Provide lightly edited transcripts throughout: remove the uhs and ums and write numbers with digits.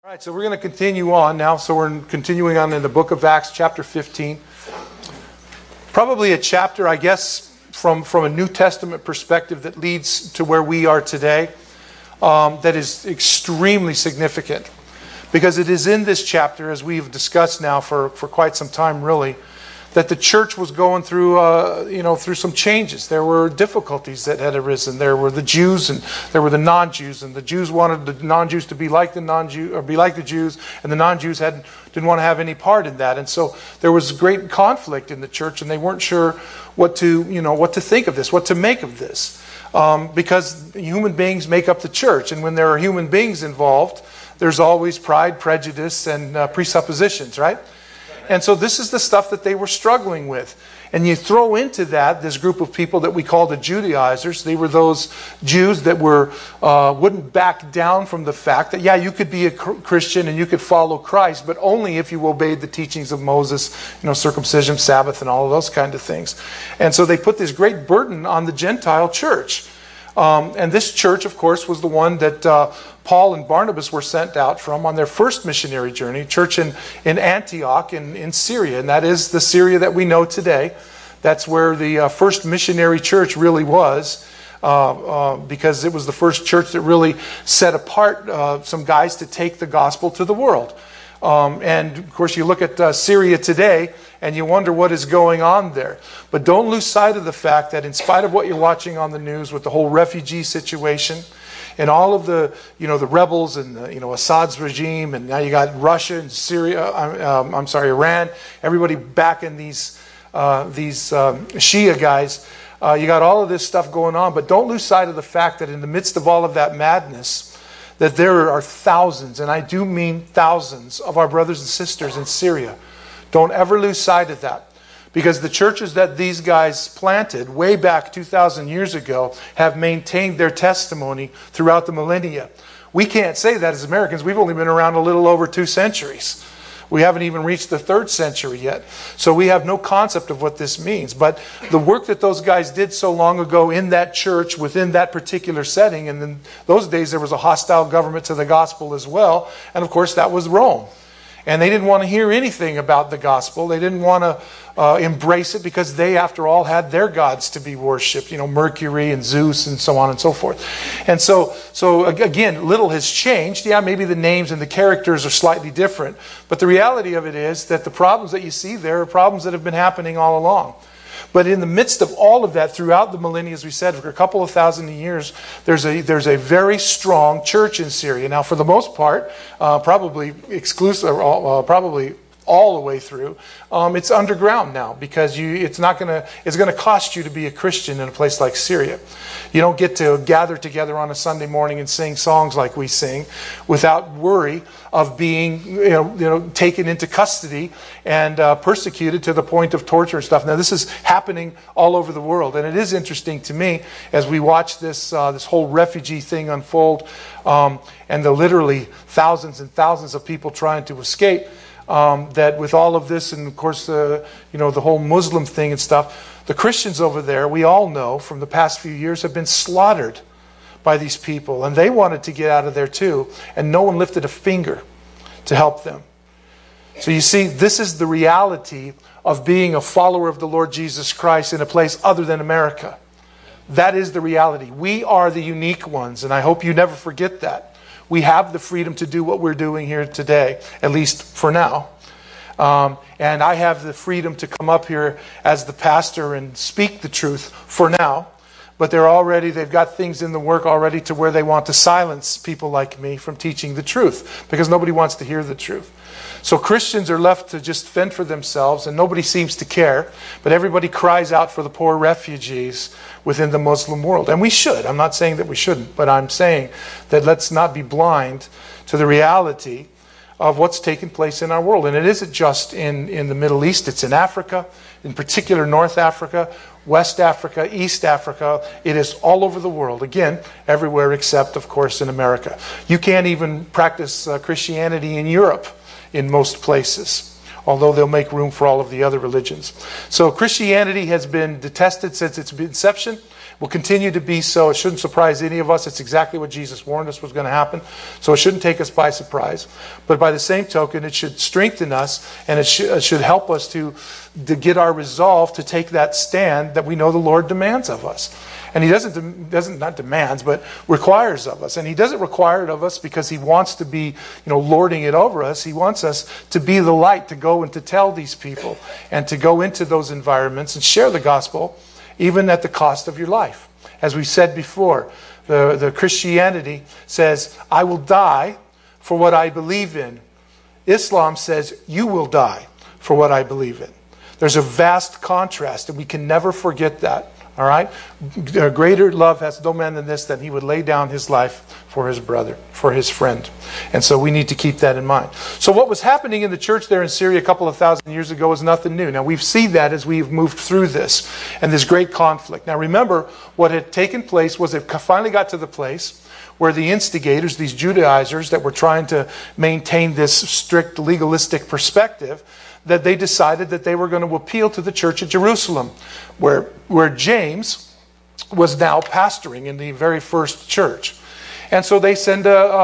All right, so we're going to continue on now. So we're continuing on in the book of Acts, chapter 15. Probably a chapter, I guess, from a New Testament perspective that leads to where we are today, that is extremely significant. Because it is in this chapter, as we've discussed now for quite some time really, that the church was going through through some changes. There were difficulties that had arisen. There were the Jews and there were the non-Jews, and the Jews wanted the non-Jews to be like the non-Jews, or be like the Jews, and the non-Jews didn't want to have any part in that. And so there was great conflict in the church, and they weren't sure what to think of this, what to make of this, because human beings make up the church, and when there are human beings involved, there's always pride, prejudice, and presuppositions, right? And so this is the stuff that they were struggling with. And you throw into that this group of people that we call the Judaizers. They were those Jews that wouldn't back down from the fact that, you could be a Christian and you could follow Christ, but only if you obeyed the teachings of Moses, circumcision, Sabbath, and all of those kind of things. And so they put this great burden on the Gentile church. And this church, of course, was the one that Paul and Barnabas were sent out from on their first missionary journey, church in Antioch in Syria. And that is the Syria that we know today. That's where the first missionary church really was, because it was the first church that really set apart some guys to take the gospel to the world. And of course, you look at Syria today, and you wonder what is going on there. But don't lose sight of the fact that in spite of what you're watching on the news with the whole refugee situation, and all of the the rebels and Assad's regime, and now you got Russia and Syria, Iran, everybody backing these Shia guys. You got all of this stuff going on, but don't lose sight of the fact that in the midst of all of that madness, that there are thousands, and I do mean thousands, of our brothers and sisters in Syria. Don't ever lose sight of that. Because the churches that these guys planted way back 2,000 years ago have maintained their testimony throughout the millennia. We can't say that as Americans. We've only been around a little over 2 centuries. We haven't even reached the 3rd century yet. So we have no concept of what this means. But the work that those guys did so long ago in that church, within that particular setting, and in those days there was a hostile government to the gospel as well. And of course that was Rome. And they didn't want to hear anything about the gospel. They didn't want to embrace it because they, after all, had their gods to be worshipped. Mercury and Zeus and so on and so forth. And so again, little has changed. Yeah, maybe the names and the characters are slightly different. But the reality of it is that the problems that you see there are problems that have been happening all along. But in the midst of all of that, throughout the millennia, as we said, for a couple of thousand years, there's a very strong church in Syria. Now, for the most part, probably all the way through, it's underground now, because it's going to cost you to be a Christian in a place like Syria. You don't get to gather together on a Sunday morning and sing songs like we sing without worry of being taken into custody and persecuted to the point of torture and stuff. Now, this is happening all over the world, and it is interesting to me as we watch this whole refugee thing unfold, and the literally thousands and thousands of people trying to escape. That with all of this, and of course the whole Muslim thing and stuff, the Christians over there, we all know from the past few years, have been slaughtered by these people, and they wanted to get out of there too, and no one lifted a finger to help them. So you see, this is the reality of being a follower of the Lord Jesus Christ in a place other than America. That is the reality. We are the unique ones, and I hope you never forget that. We have the freedom to do what we're doing here today, at least for now. And I have the freedom to come up here as the pastor and speak the truth for now. But they've got things in the work already to where they want to silence people like me from teaching the truth, because nobody wants to hear the truth. So Christians are left to just fend for themselves, and nobody seems to care. But everybody cries out for the poor refugees within the Muslim world. And we should. I'm not saying that we shouldn't, but I'm saying that let's not be blind to the reality of what's taking place in our world. And it isn't just in the Middle East. It's in Africa, in particular North Africa, West Africa, East Africa. It is all over the world. Again, everywhere except, of course, in America. You can't even practice Christianity in Europe in most places, although they'll make room for all of the other religions. So Christianity has been detested since its inception. Will continue to be so. It shouldn't surprise any of us. It's exactly what Jesus warned us was going to happen. So it shouldn't take us by surprise. But by the same token, it should strengthen us, and it should help us to get our resolve to take that stand that we know the Lord demands of us. And He doesn't not demands, but requires of us. And He doesn't require it of us because He wants to be, lording it over us. He wants us to be the light, to go and to tell these people, and to go into those environments and share the gospel, even at the cost of your life. As we said before, the Christianity says, I will die for what I believe in. Islam says, you will die for what I believe in. There's a vast contrast, and we can never forget that. All right? Greater love has no man than this, that he would lay down his life for his brother, for his friend. And so we need to keep that in mind. So what was happening in the church there in Syria a couple of thousand years ago is nothing new. Now we've seen that as we've moved through this and this great conflict. Now remember, what had taken place was it finally got to the place where the instigators, these Judaizers that were trying to maintain this strict legalistic perspective, that they decided that they were going to appeal to the church at Jerusalem, where James was now pastoring in the very first church. And so they send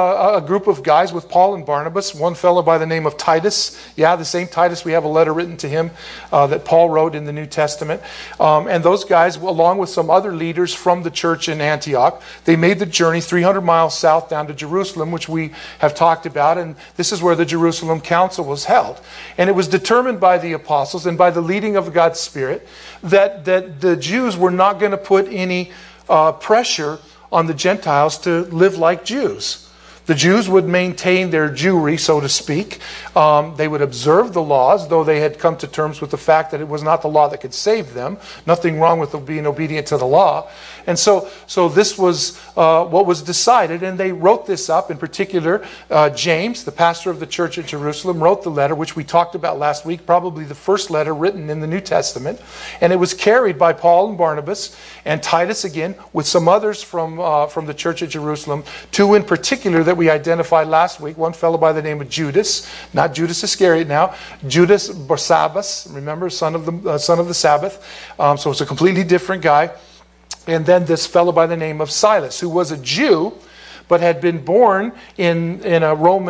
a group of guys with Paul and Barnabas, one fellow by the name of Titus. Yeah, the same Titus. We have a letter written to him that Paul wrote in the New Testament. And those guys, along with some other leaders from the church in Antioch, they made the journey 300 miles south down to Jerusalem, which we have talked about. And this is where the Jerusalem Council was held. And it was determined by the apostles and by the leading of God's Spirit that the Jews were not going to put any pressure on the Gentiles to live like Jews. The Jews would maintain their Jewry, so to speak. They would observe the laws, though they had come to terms with the fact that it was not the law that could save them. Nothing wrong with being obedient to the law. And so this was what was decided, and they wrote this up. In particular, James, the pastor of the church at Jerusalem, wrote the letter, which we talked about last week, probably the first letter written in the New Testament. And it was carried by Paul and Barnabas and Titus again, with some others from the church at Jerusalem, two in particular that we identified last week. One fellow by the name of Judas, not Judas Iscariot now, Judas Barsabbas, remember, son of the Sabbath. So it's a completely different guy. And then this fellow by the name of Silas, who was a Jew, but had been born in Rome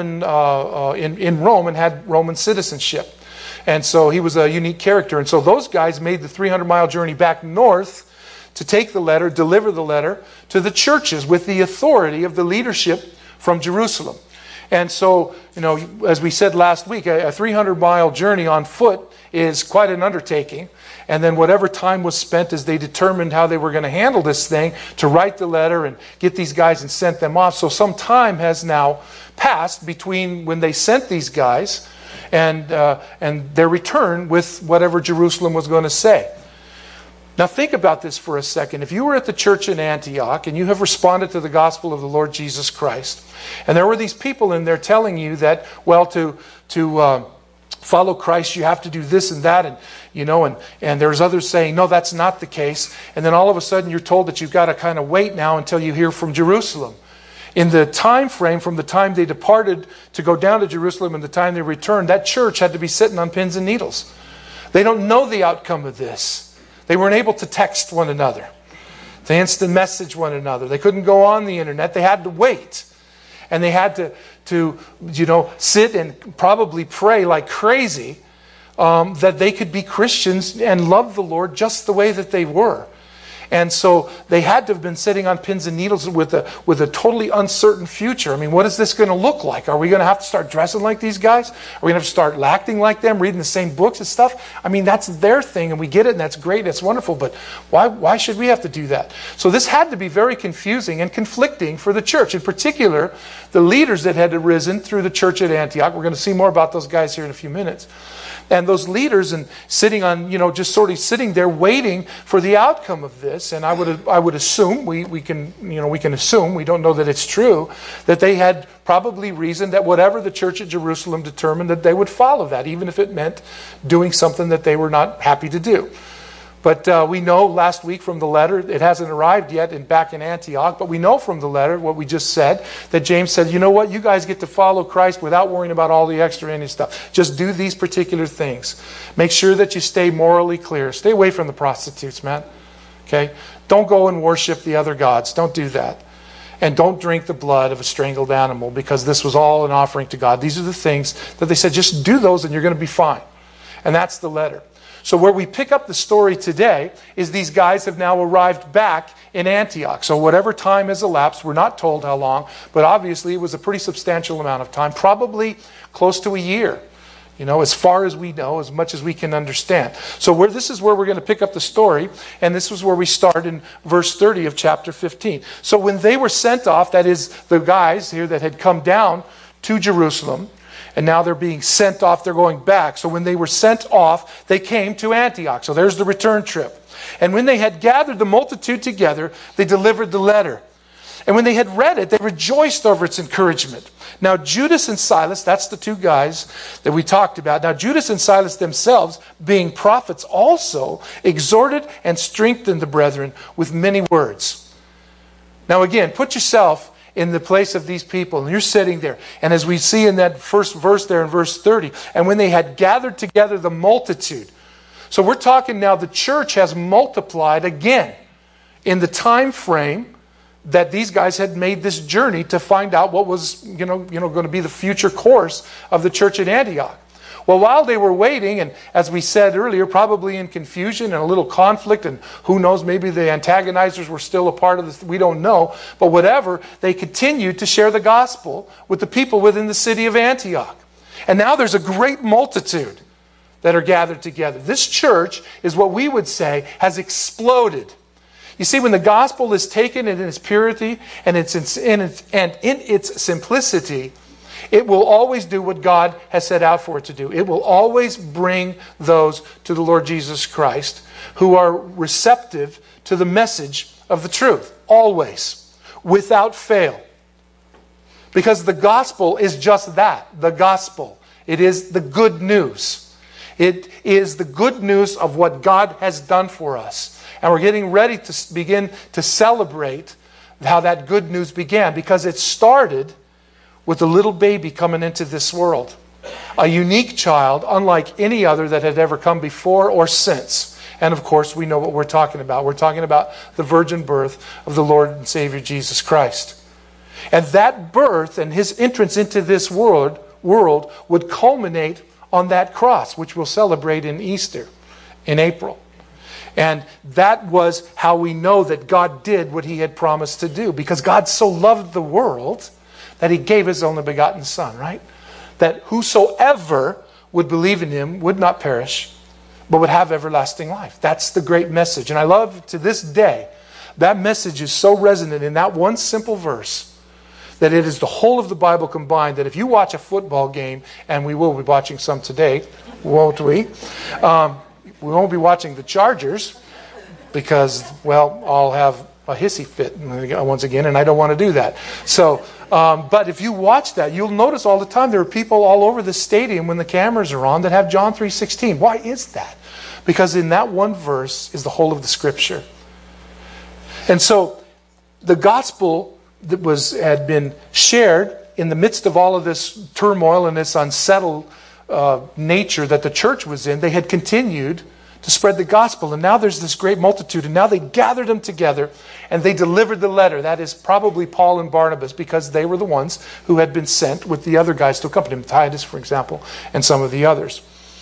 and had Roman citizenship. And so he was a unique character. And so those guys made the 300-mile journey back north to take the letter, deliver the letter to the churches with the authority of the leadership from Jerusalem. And so, as we said last week, a 300-mile journey on foot is quite an undertaking. And then whatever time was spent as they determined how they were going to handle this thing, to write the letter and get these guys and sent them off. So some time has now passed between when they sent these guys and their return with whatever Jerusalem was going to say. Now think about this for a second. If you were at the church in Antioch and you have responded to the gospel of the Lord Jesus Christ, and there were these people in there telling you that, well, to follow Christ, you have to do this and that, and there's others saying, no, that's not the case. And then all of a sudden you're told that you've got to kind of wait now until you hear from Jerusalem. In the time frame from the time they departed to go down to Jerusalem and the time they returned, that church had to be sitting on pins and needles. They don't know the outcome of this. They weren't able to text one another, to instant message one another. They couldn't go on the internet. They had to wait. And they had to sit and probably pray like crazy that they could be Christians and love the Lord just the way that they were. And so they had to have been sitting on pins and needles with a totally uncertain future. I mean, what is this going to look like? Are we going to have to start dressing like these guys? Are we going to have to start acting like them, reading the same books and stuff? I mean, that's their thing, and we get it, and that's great, it's wonderful, but why should we have to do that? So this had to be very confusing and conflicting for the church. In particular, the leaders that had arisen through the church at Antioch. We're going to see more about those guys here in a few minutes. And those leaders and sitting on, just sort of sitting there waiting for the outcome of this. And I would assume, we can assume, we don't know that it's true, that they had probably reasoned that whatever the church at Jerusalem determined, that they would follow that, even if it meant doing something that they were not happy to do. But we know last week from the letter, it hasn't arrived yet back in Antioch, but we know from the letter, what we just said, that James said, you know what, you guys get to follow Christ without worrying about all the extraneous stuff. Just do these particular things. Make sure that you stay morally clear. Stay away from the prostitutes, man. Okay? Don't go and worship the other gods. Don't do that. And don't drink the blood of a strangled animal, because this was all an offering to God. These are the things that they said, just do those and you're going to be fine. And that's the letter. So where we pick up the story today is these guys have now arrived back in Antioch. So whatever time has elapsed, we're not told how long, but obviously it was a pretty substantial amount of time, probably close to a year. As far as we know, as much as we can understand. So this is where we're going to pick up the story, and this is where we start in verse 30 of chapter 15. So when they were sent off, that is the guys here that had come down to Jerusalem, and now they're being sent off, they're going back. So when they were sent off, they came to Antioch. So there's the return trip. And when they had gathered the multitude together, they delivered the letter. And when they had read it, they rejoiced over its encouragement. Now Judas and Silas, that's the two guys that we talked about. Now Judas and Silas themselves, being prophets also, exhorted and strengthened the brethren with many words. Now again, put yourself in the place of these people, and you're sitting there. And as we see in that first verse there in verse 30, and when they had gathered together the multitude. So we're talking now the church has multiplied again in the time frame that these guys had made this journey to find out what was going to be the future course of the church at Antioch. Well, while they were waiting, and as we said earlier, probably in confusion and a little conflict, and who knows, maybe the antagonizers were still a part of this, we don't know, but whatever, they continued to share the gospel with the people within the city of Antioch. And now there's a great multitude that are gathered together. This church is what we would say has exploded. You see, when the gospel is taken in its purity and in its simplicity, it will always do what God has set out for it to do. It will always bring those to the Lord Jesus Christ who are receptive to the message of the truth. Always. Without fail. Because the gospel is just that. The gospel. It is the good news. It is the good news of what God has done for us. And we're getting ready to begin to celebrate how that good news began, because it started with a little baby coming into this world. A unique child, unlike any other that had ever come before or since. And of course, we know what we're talking about. We're talking about the virgin birth of the Lord and Savior Jesus Christ. And that birth and his entrance into this world would culminate on that cross, which we'll celebrate in Easter, in April. And that was how we know that God did what he had promised to do. Because God so loved the world that he gave his only begotten Son, right? That whosoever would believe in him would not perish, but would have everlasting life. That's the great message. And I love, to this day, that message is so resonant in that one simple verse, that it is the whole of the Bible combined, that if you watch a football game, and we will be watching some today, won't we? We won't be watching the Chargers because, well, I'll have a hissy fit once again, and I don't want to do that. So, but if you watch that, you'll notice all the time there are people all over the stadium when the cameras are on that have John 3:16. Why is that? Because in that one verse is the whole of the Scripture. And so the gospel that had been shared in the midst of all of this turmoil and this unsettled nature that the church was in, they had continued to spread the gospel. And now there's this great multitude, and now they gathered them together and they delivered the letter. That is probably Paul and Barnabas, because they were the ones who had been sent with the other guys to accompany them, Titus, for example, and some of the others.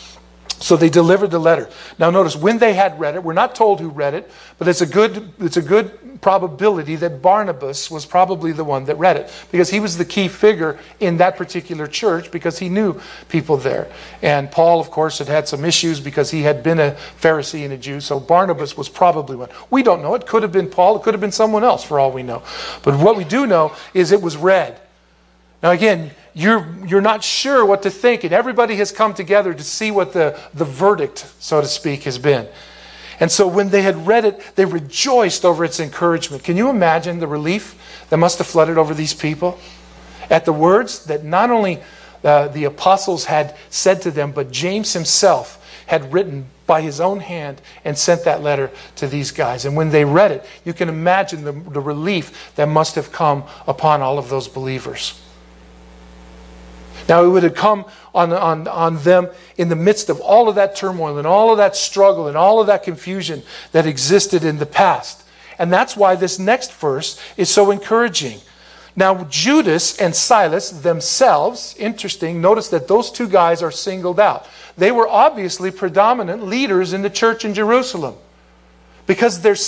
So they delivered the letter. Now notice, when they had read it, we're not told who read it, but it's a good probability that Barnabas was probably the one that read it, because he was the key figure in that particular church, because he knew people there. And Paul, of course, had some issues because he had been a Pharisee and a Jew, so Barnabas was probably one. We don't know. It could have been Paul. It could have been someone else, for all we know. But what we do know is it was read. Now again, you're not sure what to think, and everybody has come together to see what the verdict, so to speak, has been. And so when they had read it, they rejoiced over its encouragement. Can you imagine the relief that must have flooded over these people at the words that not only the apostles had said to them, but James himself had written by his own hand and sent that letter to these guys. And when they read it, you can imagine the relief that must have come upon all of those believers. Now, it would have come on them in the midst of all of that turmoil and all of that struggle and all of that confusion that existed in the past. And that's why this next verse is so encouraging. Now, Judas and Silas themselves, interesting, notice that those two guys are singled out. They were obviously predominant leaders in the church in Jerusalem because they're,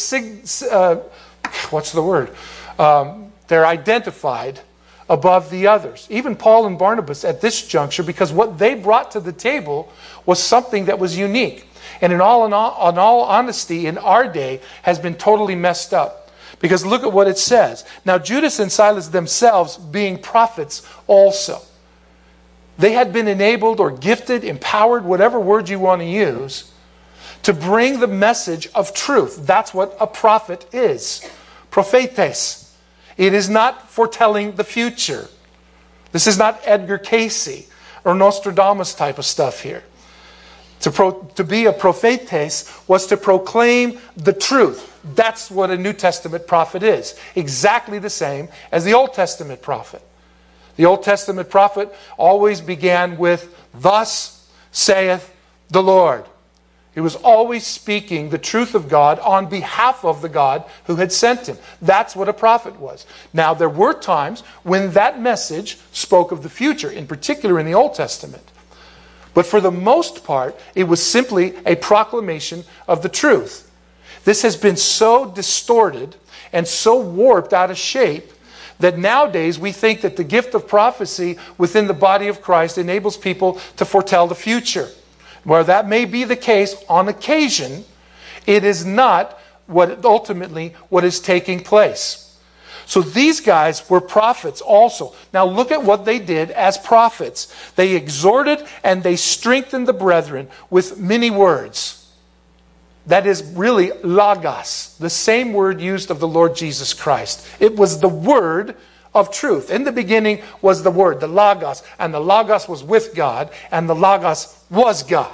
they're identified above the others. Even Paul and Barnabas at this juncture, because what they brought to the table was something that was unique. And in all honesty, in our day, has been totally messed up. Because look at what it says. Now, Judas and Silas themselves being prophets also. They had been enabled or gifted, empowered, whatever word you want to use, to bring the message of truth. That's what a prophet is. Prophetes. It is not foretelling the future. This is not Edgar Cayce or Nostradamus type of stuff here. To be a prophetes was to proclaim the truth. That's what a New Testament prophet is. Exactly the same as the Old Testament prophet. The Old Testament prophet always began with, "Thus saith the Lord." He was always speaking the truth of God on behalf of the God who had sent him. That's what a prophet was. Now, there were times when that message spoke of the future, in particular in the Old Testament. But for the most part, it was simply a proclamation of the truth. This has been so distorted and so warped out of shape that nowadays we think that the gift of prophecy within the body of Christ enables people to foretell the future. Where that may be the case on occasion, it is not ultimately what is taking place. So these guys were prophets also. Now look at what they did as prophets. They exhorted and they strengthened the brethren with many words. That is really logos, the same word used of the Lord Jesus Christ. It was the word of truth. In the beginning was the Word, the Logos, and the Logos was with God, and the Logos was God.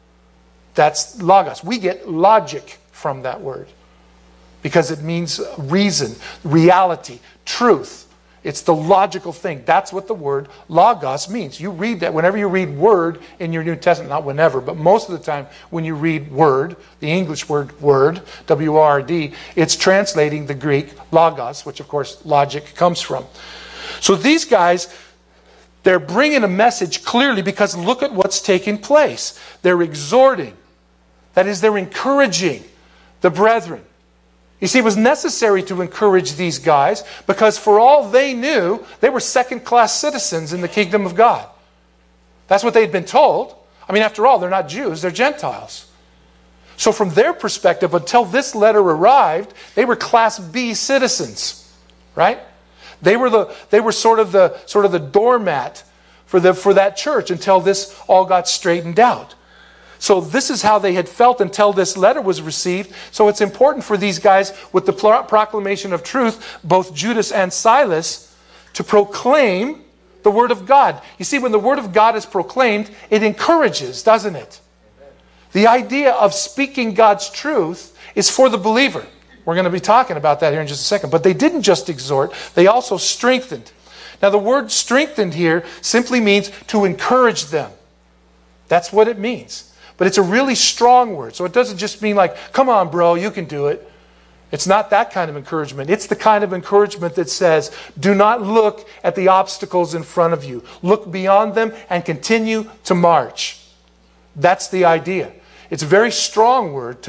That's Logos. We get logic from that word because it means reason, reality, truth. It's the logical thing. That's what the word Logos means. You read that whenever you read word in your New Testament, not whenever, but most of the time when you read word, the English word word, W-O-R-D, it's translating the Greek Logos, which of course logic comes from. So these guys, they're bringing a message clearly because look at what's taking place. They're exhorting. That is, they're encouraging the brethren. You see, it was necessary to encourage these guys because for all they knew, they were second-class citizens in the kingdom of God. That's what they'd been told. I mean, after all, they're not Jews, they're Gentiles. So from their perspective, until this letter arrived, they were Class B citizens, right? They were sort of the doormat for that church until this all got straightened out. So this is how they had felt until this letter was received. So it's important for these guys with the proclamation of truth, both Judas and Silas, to proclaim the Word of God. You see, when the Word of God is proclaimed, it encourages, doesn't it? The idea of speaking God's truth is for the believer. We're going to be talking about that here in just a second. But they didn't just exhort, they also strengthened. Now the word strengthened here simply means to encourage them. That's what it means. But it's a really strong word. So it doesn't just mean like, come on, bro, you can do it. It's not that kind of encouragement. It's the kind of encouragement that says, do not look at the obstacles in front of you. Look beyond them and continue to march. That's the idea. It's a very strong word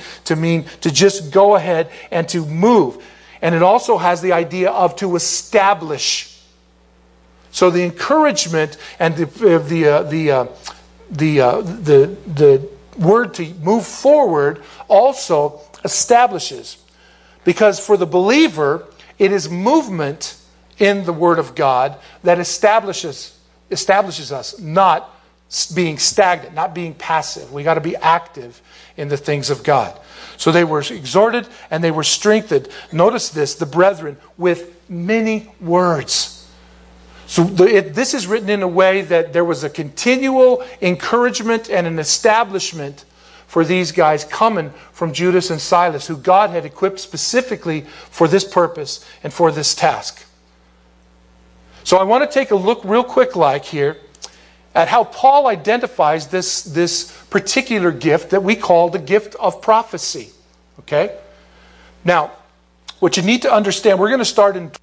to just go ahead and to move. And it also has the idea of to establish. So the encouragement and the word to move forward also establishes. Because for the believer, it is movement in the Word of God that establishes us, not being stagnant, not being passive. We got to be active in the things of God. So they were exhorted and they were strengthened. Notice this, the brethren, with many words. So this is written in a way that there was a continual encouragement and an establishment for these guys coming from Judas and Silas, who God had equipped specifically for this purpose and for this task. So I want to take a look real quick here at how Paul identifies this particular gift that we call the gift of prophecy. Okay? Now, what you need to understand, we're going to start in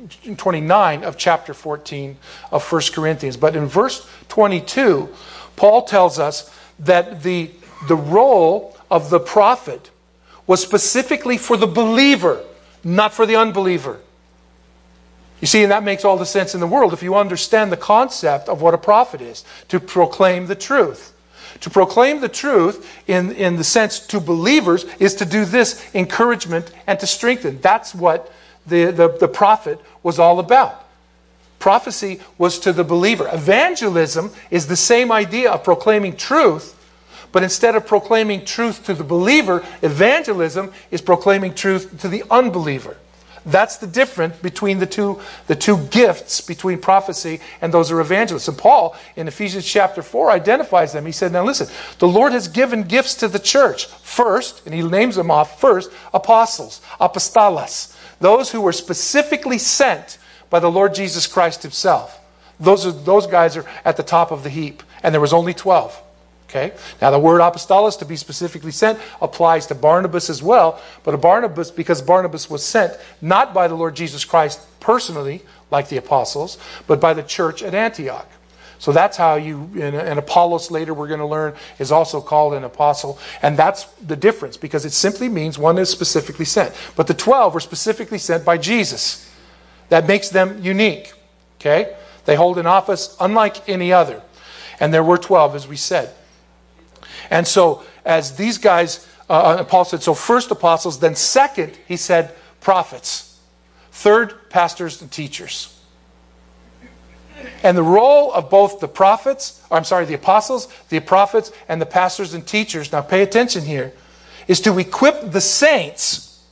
29 of chapter 14 of 1 Corinthians. But in verse 22, Paul tells us that the role of the prophet was specifically for the believer, not for the unbeliever. You see, and that makes all the sense in the world if you understand the concept of what a prophet is, to proclaim the truth. To proclaim the truth in the sense to believers is to do this, encouragement and to strengthen. That's what the prophet was all about. Prophecy was to the believer. Evangelism is the same idea of proclaiming truth, but instead of proclaiming truth to the believer, evangelism is proclaiming truth to the unbeliever. That's the difference between the two gifts between prophecy and those are evangelists. And Paul, in Ephesians chapter 4, identifies them. He said, now listen, the Lord has given gifts to the church. First, and he names them off first, apostles, apostolos, those who were specifically sent by the Lord Jesus Christ himself. Those guys are at the top of the heap. And there was only 12. Okay? Now the word apostolos, to be specifically sent, applies to Barnabas as well. But because Barnabas was sent not by the Lord Jesus Christ personally, like the apostles, but by the church at Antioch. So that's how and Apollos later we're going to learn is also called an apostle. And that's the difference, because it simply means one is specifically sent. But the 12 were specifically sent by Jesus. That makes them unique. Okay? They hold an office unlike any other. And there were 12, as we said. And so, as these guys, Paul said, so first apostles, then second, he said, prophets. Third, pastors and teachers. And the role of both the apostles, the prophets, and the pastors and teachers, now pay attention here, is to equip the saints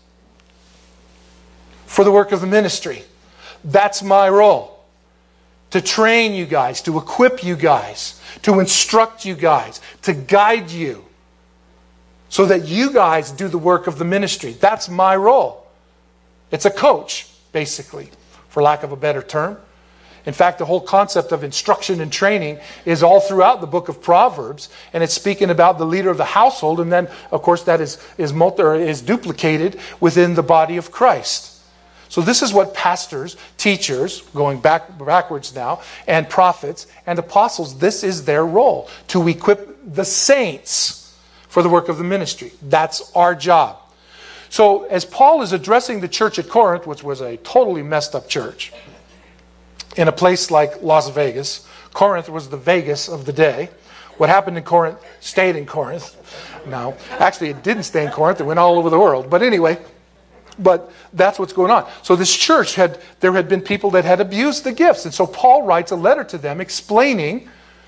for the work of the ministry. That's my role. To train you guys, to equip you guys, to instruct you guys, to guide you, so that you guys do the work of the ministry. That's my role. It's a coach, basically, for lack of a better term. In fact, the whole concept of instruction and training is all throughout the book of Proverbs, and it's speaking about the leader of the household, and then, of course, that is duplicated within the body of Christ. So this is what pastors, teachers, going backwards now, and prophets and apostles, this is their role, to equip the saints for the work of the ministry. That's our job. So as Paul is addressing the church at Corinth, which was a totally messed up church, in a place like Las Vegas, Corinth was the Vegas of the day. What happened in Corinth stayed in Corinth. No, actually it didn't stay in Corinth, it went all over the world. But anyway, but that's what's going on. So this church there had been people that had abused the gifts. And so Paul writes a letter to them explaining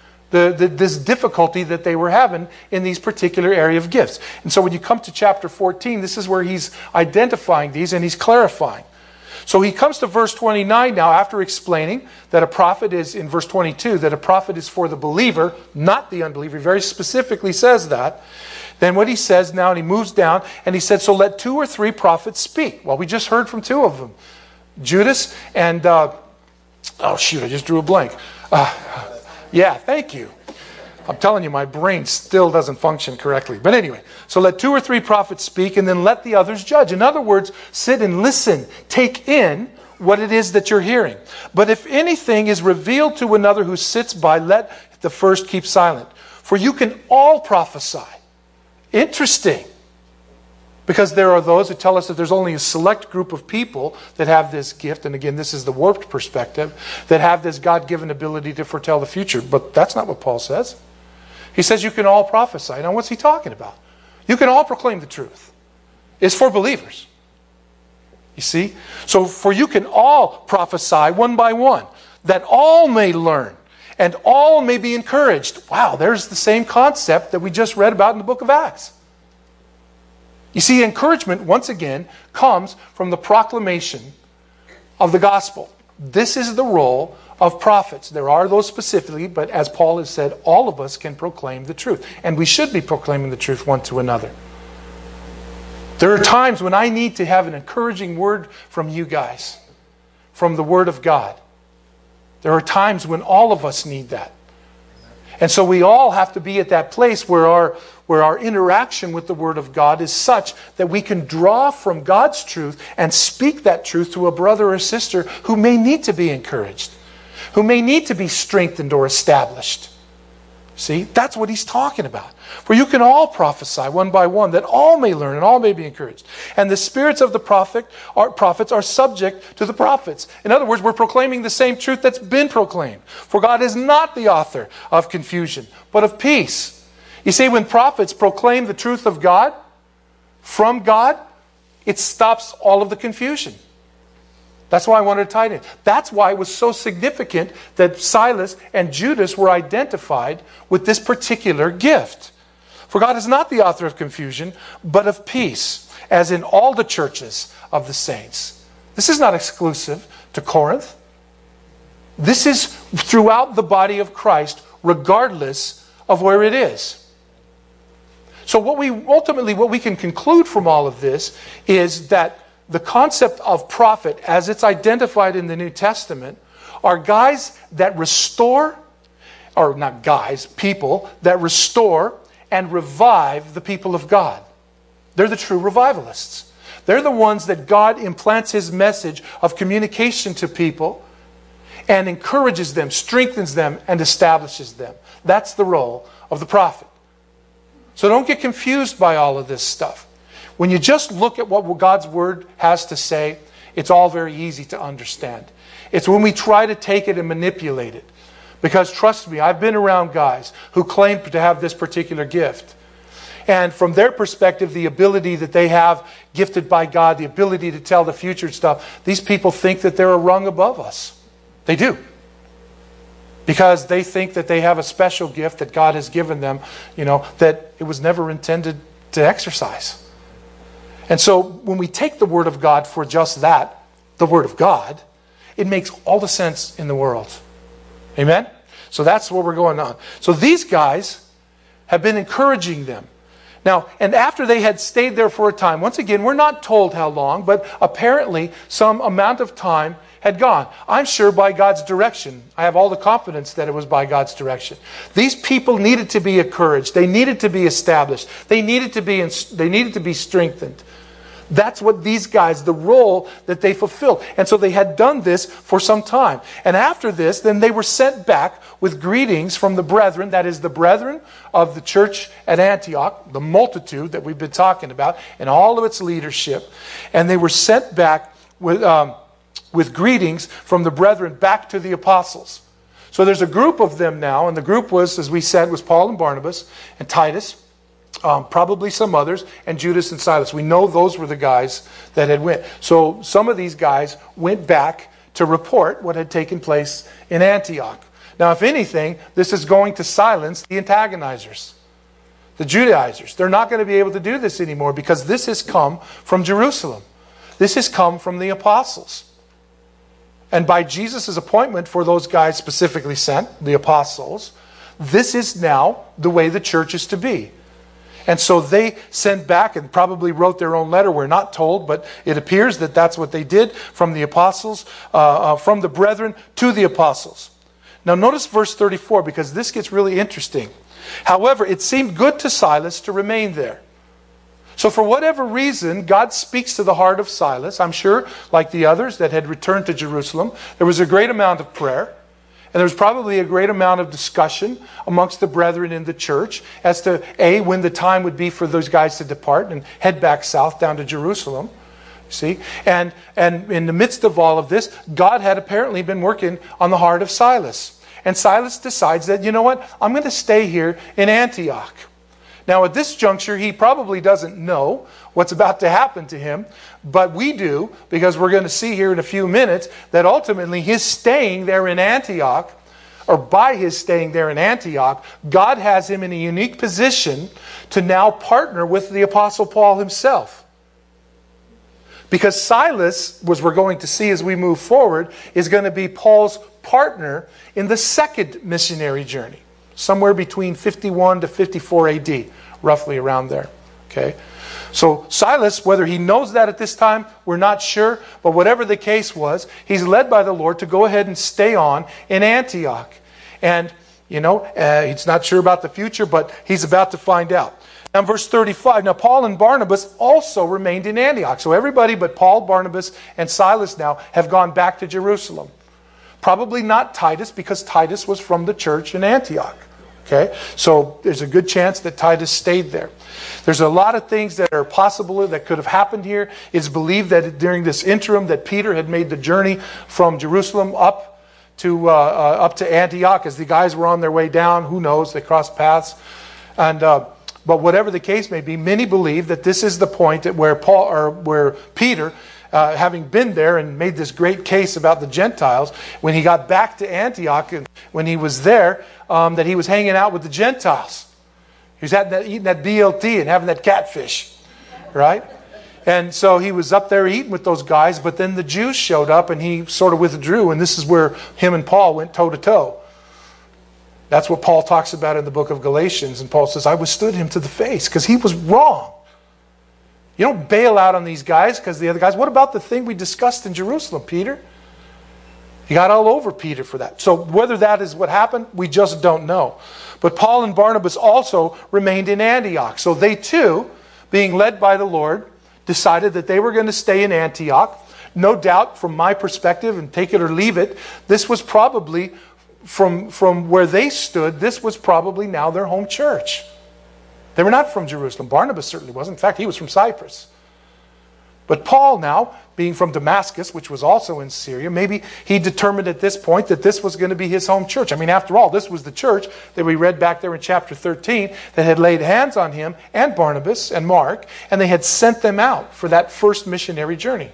this difficulty that they were having in these particular area of gifts. And so when you come to chapter 14, this is where he's identifying these and he's clarifying. So he comes to verse 29 now after explaining that a prophet is, in verse 22, that a prophet is for the believer, not the unbeliever. He very specifically says that. Then what he says now, and he moves down, and he said, so let 2 or 3 prophets speak. Well, we just heard from 2 of them. Judas and, I just drew a blank. Yeah, thank you. I'm telling you, my brain still doesn't function correctly. But anyway, so let 2 or 3 prophets speak, and then let the others judge. In other words, sit and listen. Take in what it is that you're hearing. But if anything is revealed to another who sits by, let the first keep silent. For you can all prophesy. Interesting. Because there are those who tell us that there's only a select group of people that have this gift, and again, this is the warped perspective, that have this God-given ability to foretell the future. But that's not what Paul says. He says you can all prophesy. Now what's he talking about? You can all proclaim the truth. It's for believers. You see? So for you can all prophesy one by one, that all may learn, and all may be encouraged. Wow, there's the same concept that we just read about in the book of Acts. You see, encouragement, once again, comes from the proclamation of the gospel. This is the role of prophets. There are those specifically, but as Paul has said, all of us can proclaim the truth. And we should be proclaiming the truth one to another. There are times when I need to have an encouraging word from you guys, from the Word of God. There are times when all of us need that. And so we all have to be at that place where our interaction with the Word of God is such that we can draw from God's truth and speak that truth to a brother or sister who may need to be encouraged, who may need to be strengthened or established. See, that's what he's talking about. For you can all prophesy one by one, that all may learn and all may be encouraged. And the spirits of the prophets are subject to the prophets. In other words, we're proclaiming the same truth that's been proclaimed. For God is not the author of confusion, but of peace. You see, when prophets proclaim the truth of God, from God, it stops all of the confusion. That's why I wanted to tie it in. That's why it was so significant that Silas and Judas were identified with this particular gift. For God is not the author of confusion, but of peace, as in all the churches of the saints. This is not exclusive to Corinth. This is throughout the body of Christ, regardless of where it is. So what we can conclude from all of this is that the concept of prophet, as it's identified in the New Testament, are guys that restore, or not guys, people that restore and revive the people of God. They're the true revivalists. They're the ones that God implants His message of communication to people and encourages them, strengthens them, and establishes them. That's the role of the prophet. So don't get confused by all of this stuff. When you just look at what God's Word has to say, it's all very easy to understand. It's when we try to take it and manipulate it. Because trust me, I've been around guys who claim to have this particular gift. And from their perspective, the ability that they have gifted by God, the ability to tell the future stuff, these people think that they're a rung above us. They do. Because they think that they have a special gift that God has given them, that it was never intended to exercise. And so when we take the Word of God for just that, the Word of God, it makes all the sense in the world. Amen? So that's where we're going on. So these guys have been encouraging them. Now, and after they had stayed there for a time, once again, we're not told how long, but apparently some amount of time had gone. I'm sure by God's direction. I have all the confidence that it was by God's direction. These people needed to be encouraged. They needed to be established. They needed to be strengthened. That's what these guys, the role that they fulfilled. And so they had done this for some time. And after this, then they were sent back with greetings from the brethren, that is the brethren of the church at Antioch, the multitude that we've been talking about, and all of its leadership. And they were sent back with greetings from the brethren back to the apostles. So there's a group of them now, and the group was, as we said, was Paul and Barnabas and Titus, probably some others, and Judas and Silas. We know those were the guys that had went. So some of these guys went back to report what had taken place in Antioch. Now, if anything, this is going to silence the antagonizers, the Judaizers. They're not going to be able to do this anymore because this has come from Jerusalem. This has come from the apostles. And by Jesus' appointment for those guys specifically sent, the apostles, this is now the way the church is to be. And so they sent back and probably wrote their own letter. We're not told, but it appears that that's what they did from the apostles, from the brethren to the apostles. Now notice verse 34, because this gets really interesting. However, it seemed good to Silas to remain there. So for whatever reason, God speaks to the heart of Silas. I'm sure, like the others that had returned to Jerusalem, there was a great amount of prayer. And there was probably a great amount of discussion amongst the brethren in the church as to, when the time would be for those guys to depart and head back south down to Jerusalem. See? And in the midst of all of this, God had apparently been working on the heart of Silas. And Silas decides that, you know what, I'm going to stay here in Antioch. Now, at this juncture, he probably doesn't know what's about to happen to him, but we do, because we're going to see here in a few minutes that ultimately his staying there in Antioch, or by his staying there in Antioch, God has him in a unique position to now partner with the Apostle Paul himself. Because Silas, as we're going to see as we move forward, is going to be Paul's partner in the second missionary journey. Somewhere between 51 to 54 AD, roughly around there. Okay? So Silas, whether he knows that at this time, we're not sure. But whatever the case was, he's led by the Lord to go ahead and stay on in Antioch. And He's not sure about the future, but he's about to find out. Now, in verse 35, now Paul and Barnabas also remained in Antioch. So everybody but Paul, Barnabas, and Silas now have gone back to Jerusalem. Probably not Titus, because Titus was from the church in Antioch. Okay, so there's a good chance that Titus stayed there. There's a lot of things that are possible that could have happened here. It's believed that during this interim that Peter had made the journey from Jerusalem up to Antioch as the guys were on their way down. Who knows? They crossed paths. But whatever the case may be, many believe that this is the point at where Peter, having been there and made this great case about the Gentiles, when he got back to Antioch and when he was there, that he was hanging out with the Gentiles. He was eating that BLT and having that catfish, right? And so he was up there eating with those guys, but then the Jews showed up and he sort of withdrew, and this is where him and Paul went toe to toe. That's what Paul talks about in the book of Galatians, and Paul says, I withstood him to the face because he was wrong. You don't bail out on these guys because the other guys. What about the thing we discussed in Jerusalem, Peter? He got all over Peter for that. So whether that is what happened, we just don't know. But Paul and Barnabas also remained in Antioch. So they too, being led by the Lord, decided that they were going to stay in Antioch. No doubt, from my perspective, and take it or leave it, this was probably, from where they stood, this was probably now their home church. They were not from Jerusalem. Barnabas certainly wasn't. In fact, he was from Cyprus. But Paul now, being from Damascus, which was also in Syria, maybe he determined at this point that this was going to be his home church. I mean, after all, this was the church that we read back there in chapter 13 that had laid hands on him and Barnabas and Mark, and they had sent them out for that first missionary journey.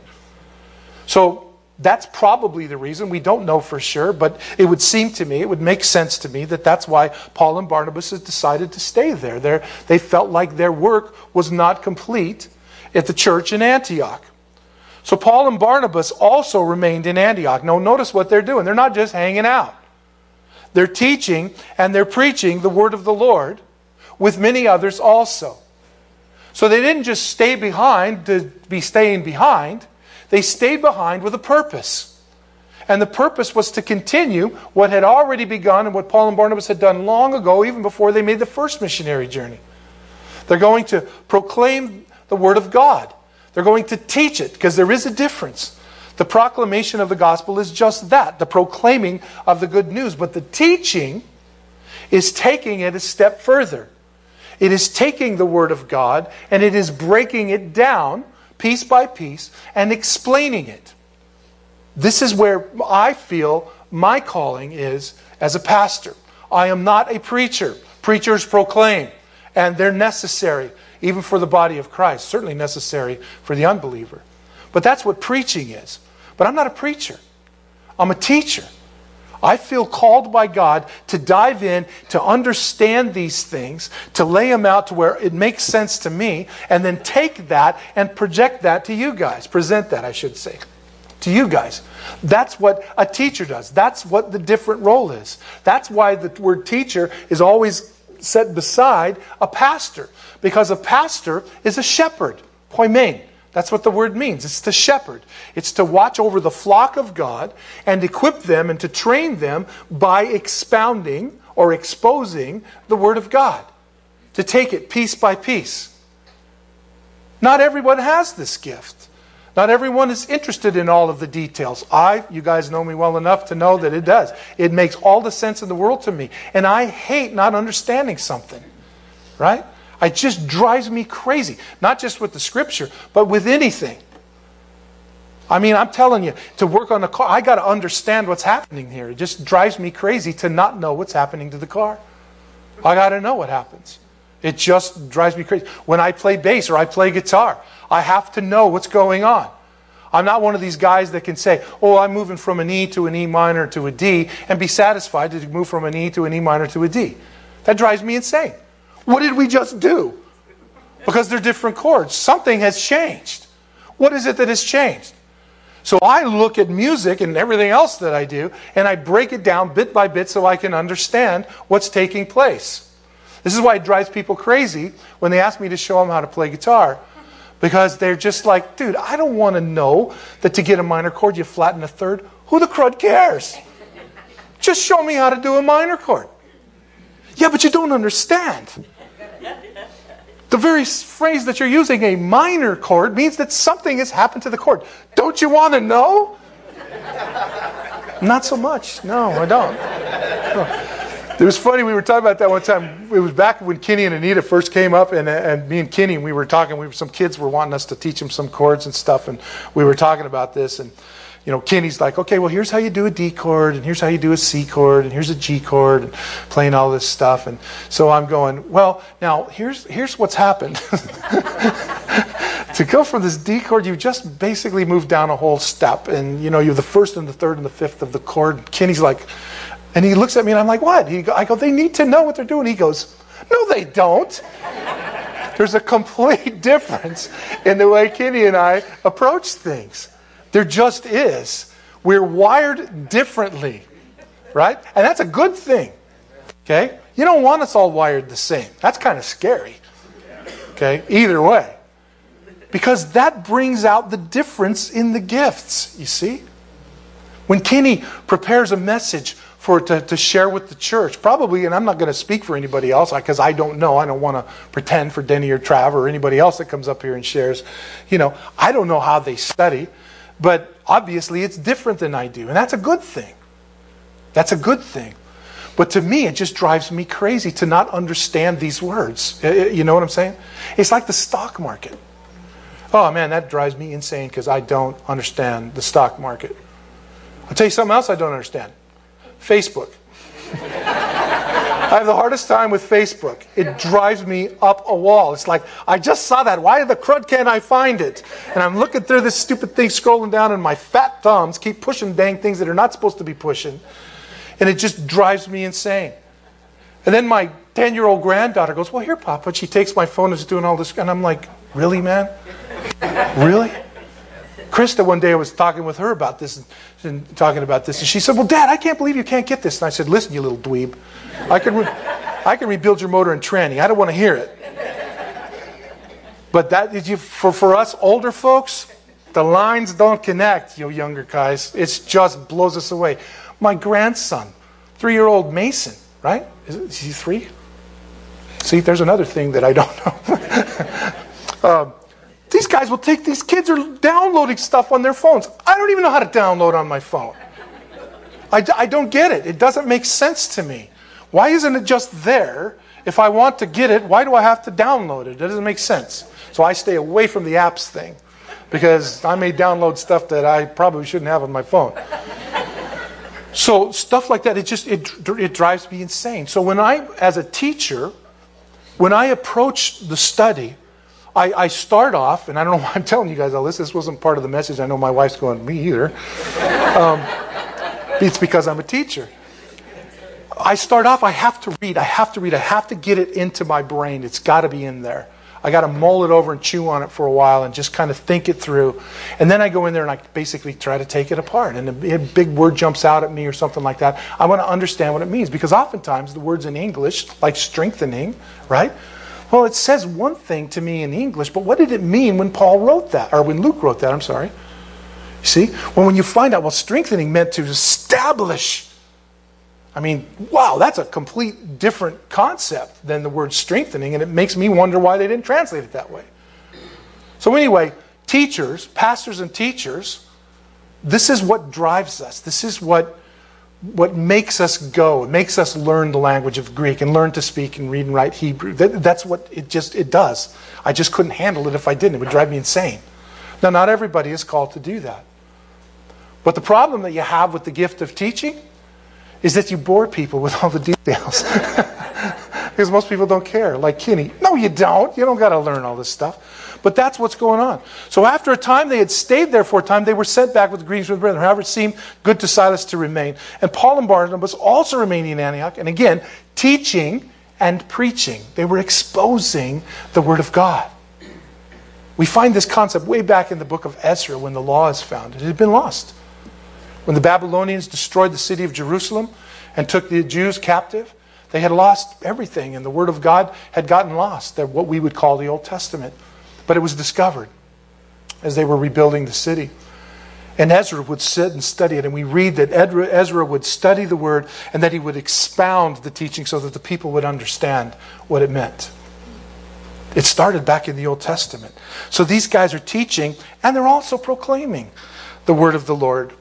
So that's probably the reason. We don't know for sure, but it would seem to me, it would make sense to me that that's why Paul and Barnabas had decided to stay there. They felt like their work was not complete at the church in Antioch. So Paul and Barnabas also remained in Antioch. Now notice what they're doing. They're not just hanging out. They're teaching and they're preaching the word of the Lord with many others also. So they didn't just stay behind to be staying behind. They stayed behind with a purpose. And the purpose was to continue what had already begun and what Paul and Barnabas had done long ago, even before they made the first missionary journey. They're going to proclaim the Word of God. They're going to teach it, because there is a difference. The proclamation of the gospel is just that, the proclaiming of the good news. But the teaching is taking it a step further. It is taking the Word of God and it is breaking it down piece by piece and explaining it. This is where I feel my calling is as a pastor. I am not a preacher. Preachers proclaim, and they're necessary, even for the body of Christ, certainly necessary for the unbeliever. But that's what preaching is. But I'm not a preacher. I'm a teacher. I feel called by God to dive in, to understand these things, to lay them out to where it makes sense to me, and then take that and project that to you guys. Present that, I should say, to you guys. That's what a teacher does. That's what the different role is. That's why the word teacher is always set beside a pastor. Because a pastor is a shepherd. Poimen. That's what the word means. It's to shepherd. It's to watch over the flock of God and equip them and to train them by expounding or exposing the Word of God. To take it piece by piece. Not everyone has this gift. Not everyone is interested in all of the details. You guys know me well enough to know that it does. It makes all the sense in the world to me. And I hate not understanding something. Right? It just drives me crazy. Not just with the Scripture, but with anything. I mean, I'm telling you, to work on a car, I got to understand what's happening here. It just drives me crazy to not know what's happening to the car. I got to know what happens. It just drives me crazy. When I play bass or I play guitar, I have to know what's going on. I'm not one of these guys that can say, oh, I'm moving from an E to an E minor to a D, and be satisfied to move from an E to an E minor to a D. That drives me insane. What did we just do? Because they're different chords. Something has changed. What is it that has changed? So I look at music and everything else that I do, and I break it down bit by bit so I can understand what's taking place. This is why it drives people crazy when they ask me to show them how to play guitar. Because they're just like, dude, I don't want to know that to get a minor chord you flatten a third. Who the crud cares? Just show me how to do a minor chord. Yeah, but you don't understand. The very phrase that you're using, a minor chord, means that something has happened to the chord. Don't you want to know? Not so much. No, I don't. No. It was funny, we were talking about that one time. It was back when Kenny and Anita first came up, and me and Kenny, we were talking. Some kids were wanting us to teach them some chords and stuff, and we were talking about this. And Kenny's like, okay, well, here's how you do a D chord, and here's how you do a C chord, and here's a G chord, and playing all this stuff. And so I'm going, well, now here's what's happened. To go from this D chord, you just basically moved down a whole step, and you have the first and the third and the fifth of the chord. Kenny's like. And he looks at me and I'm like, what? I go, they need to know what they're doing. He goes, no, they don't. There's a complete difference in the way Kenny and I approach things. There just is. We're wired differently, right? And that's a good thing, okay? You don't want us all wired the same. That's kind of scary, okay? Either way. Because that brings out the difference in the gifts, you see? When Kenny prepares a message to share with the church, probably, and I'm not going to speak for anybody else because I don't know. I don't want to pretend for Denny or Trav or anybody else that comes up here and shares. I don't know how they study, but obviously it's different than I do, and that's a good thing. That's a good thing. But to me, it just drives me crazy to not understand these words. You know what I'm saying? It's like the stock market. Oh man, that drives me insane because I don't understand the stock market. I'll tell you something else I don't understand. Facebook. I have the hardest time with Facebook. It drives me up a wall. It's like, I just saw that. Why the crud can't I find it? And I'm looking through this stupid thing, scrolling down, and my fat thumbs keep pushing dang things that are not supposed to be pushing. And it just drives me insane. And then my 10-year-old granddaughter goes, well, here, Papa. And she takes my phone and is doing all this. And I'm like, really, man? Really? Krista, one day I was talking with her about this and she said, well, Dad, I can't believe you can't get this. And I said, listen, you little dweeb, I can rebuild your motor in tranny. I don't want to hear it. But for us older folks, the lines don't connect, you younger guys. It just blows us away. My grandson, 3-year-old Mason, right? Is he 3? See, there's another thing that I don't know. These guys will these kids are downloading stuff on their phones. I don't even know how to download on my phone. I don't get it. It doesn't make sense to me. Why isn't it just there? If I want to get it, why do I have to download it? It doesn't make sense. So I stay away from the apps thing because I may download stuff that I probably shouldn't have on my phone. So stuff like that, it drives me insane. So as a teacher, when I approach the study, I start off, and I don't know why I'm telling you guys all this. This wasn't part of the message. I know my wife's going, me either. It's because I'm a teacher. I start off, I have to read. I have to get it into my brain. It's got to be in there. I got to mull it over and chew on it for a while and just kind of think it through. And then I go in there and I basically try to take it apart. And a big word jumps out at me or something like that. I want to understand what it means. Because oftentimes the words in English, like strengthening, right? Well, it says one thing to me in English, but what did it mean when Paul wrote that? Or when Luke wrote that, I'm sorry. You see? Well, when you find out, strengthening meant to establish. I mean, wow, that's a complete different concept than the word strengthening, and it makes me wonder why they didn't translate it that way. So anyway, teachers, pastors and teachers, this is what drives us. This is what makes us go. It makes us learn the language of Greek and learn to speak and read and write Hebrew. That's what it does. I just couldn't handle it if I didn't. It would drive me insane. Now, not everybody is called to do that. But the problem that you have with the gift of teaching is that you bore people with all the details. Because most people don't care. Like Kenny. No, you don't. You don't got to learn all this stuff. But that's what's going on. So after a time, they had stayed there for a time. They were sent back with greetings from the brethren. However, it seemed good to Silas to remain. And Paul and Barnabas also remaining in Antioch. And again, teaching and preaching. They were exposing the Word of God. We find this concept way back in the book of Ezra when the law is found. It had been lost. When the Babylonians destroyed the city of Jerusalem and took the Jews captive, they had lost everything. And the Word of God had gotten lost. They're what we would call the Old Testament. But it was discovered as they were rebuilding the city. And Ezra would sit and study it. And we read that Ezra would study the word and that he would expound the teaching so that the people would understand what it meant. It started back in the Old Testament. So these guys are teaching and they're also proclaiming the word of the Lord.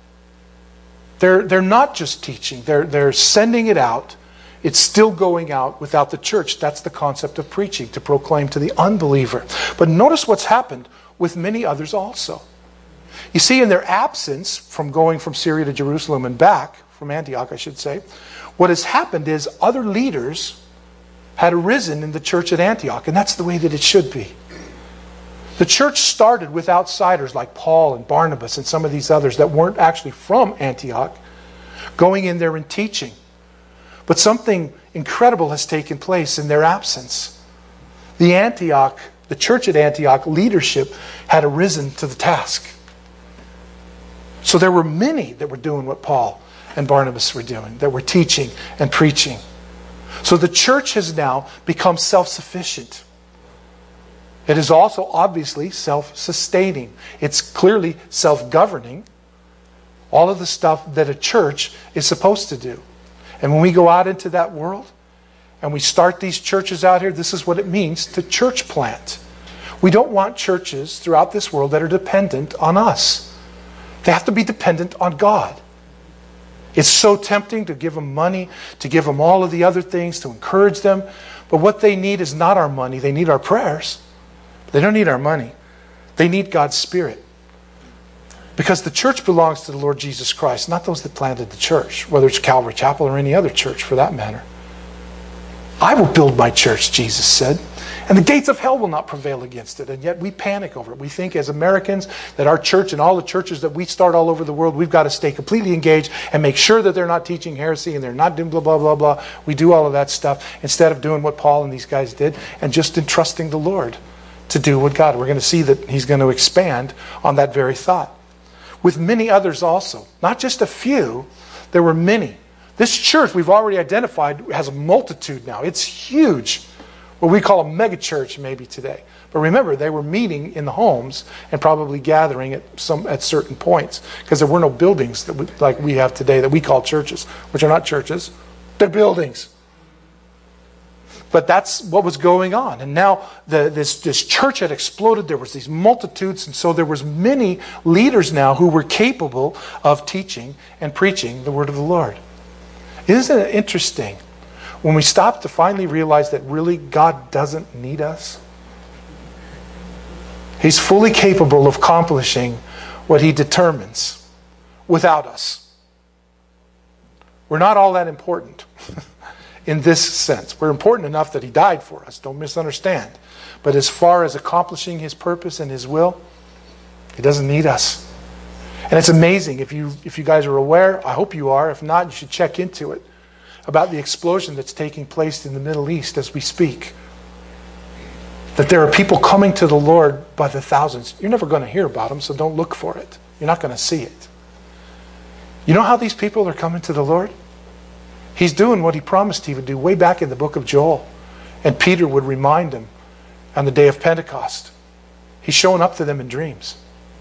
They're not just teaching. They're sending it out. It's still going out without the church. That's the concept of preaching, to proclaim to the unbeliever. But notice what's happened with many others also. You see, in their absence from going from Syria to Jerusalem and back, from Antioch I should say, what has happened is other leaders had arisen in the church at Antioch, and that's the way that it should be. The church started with outsiders like Paul and Barnabas and some of these others that weren't actually from Antioch, going in there and teaching. But something incredible has taken place in their absence. The church at Antioch leadership had arisen to the task. So there were many that were doing what Paul and Barnabas were doing, that were teaching and preaching. So the church has now become self-sufficient. It is also obviously self-sustaining. It's clearly self-governing. All of the stuff that a church is supposed to do. And when we go out into that world and we start these churches out here, this is what it means to church plant. We don't want churches throughout this world that are dependent on us. They have to be dependent on God. It's so tempting to give them money, to give them all of the other things, to encourage them. But what they need is not our money. They need our prayers. They don't need our money. They need God's Spirit. Because the church belongs to the Lord Jesus Christ, not those that planted the church, whether it's Calvary Chapel or any other church for that matter. I will build my church, Jesus said, and the gates of hell will not prevail against it. And yet we panic over it. We think as Americans that our church and all the churches that we start all over the world, we've got to stay completely engaged and make sure that they're not teaching heresy and they're not doing blah, blah, blah, blah. We do all of that stuff instead of doing what Paul and these guys did and just entrusting the Lord to do what God. We're going to see that He's going to expand on that very thought. With many others also. Not just a few, there were many. This church we've already identified has a multitude now. It's huge. What we call a mega church maybe today. But remember, they were meeting in the homes and probably gathering at certain points because there were no buildings like we have today that we call churches, which are not churches. They're buildings. But that's what was going on. And now this church had exploded. There was these multitudes. And so there was many leaders now who were capable of teaching and preaching the word of the Lord. Isn't it interesting when we stop to finally realize that really God doesn't need us? He's fully capable of accomplishing what He determines without us. We're not all that important. In this sense. We're important enough that He died for us. Don't misunderstand. But as far as accomplishing His purpose and His will, He doesn't need us. And it's amazing. If you guys are aware, I hope you are. If not, you should check into it. About the explosion that's taking place in the Middle East as we speak. That there are people coming to the Lord by the thousands. You're never going to hear about them, so don't look for it. You're not going to see it. You know how these people are coming to the Lord? He's doing what He promised He would do way back in the book of Joel. And Peter would remind him on the day of Pentecost. He's showing up to them in dreams.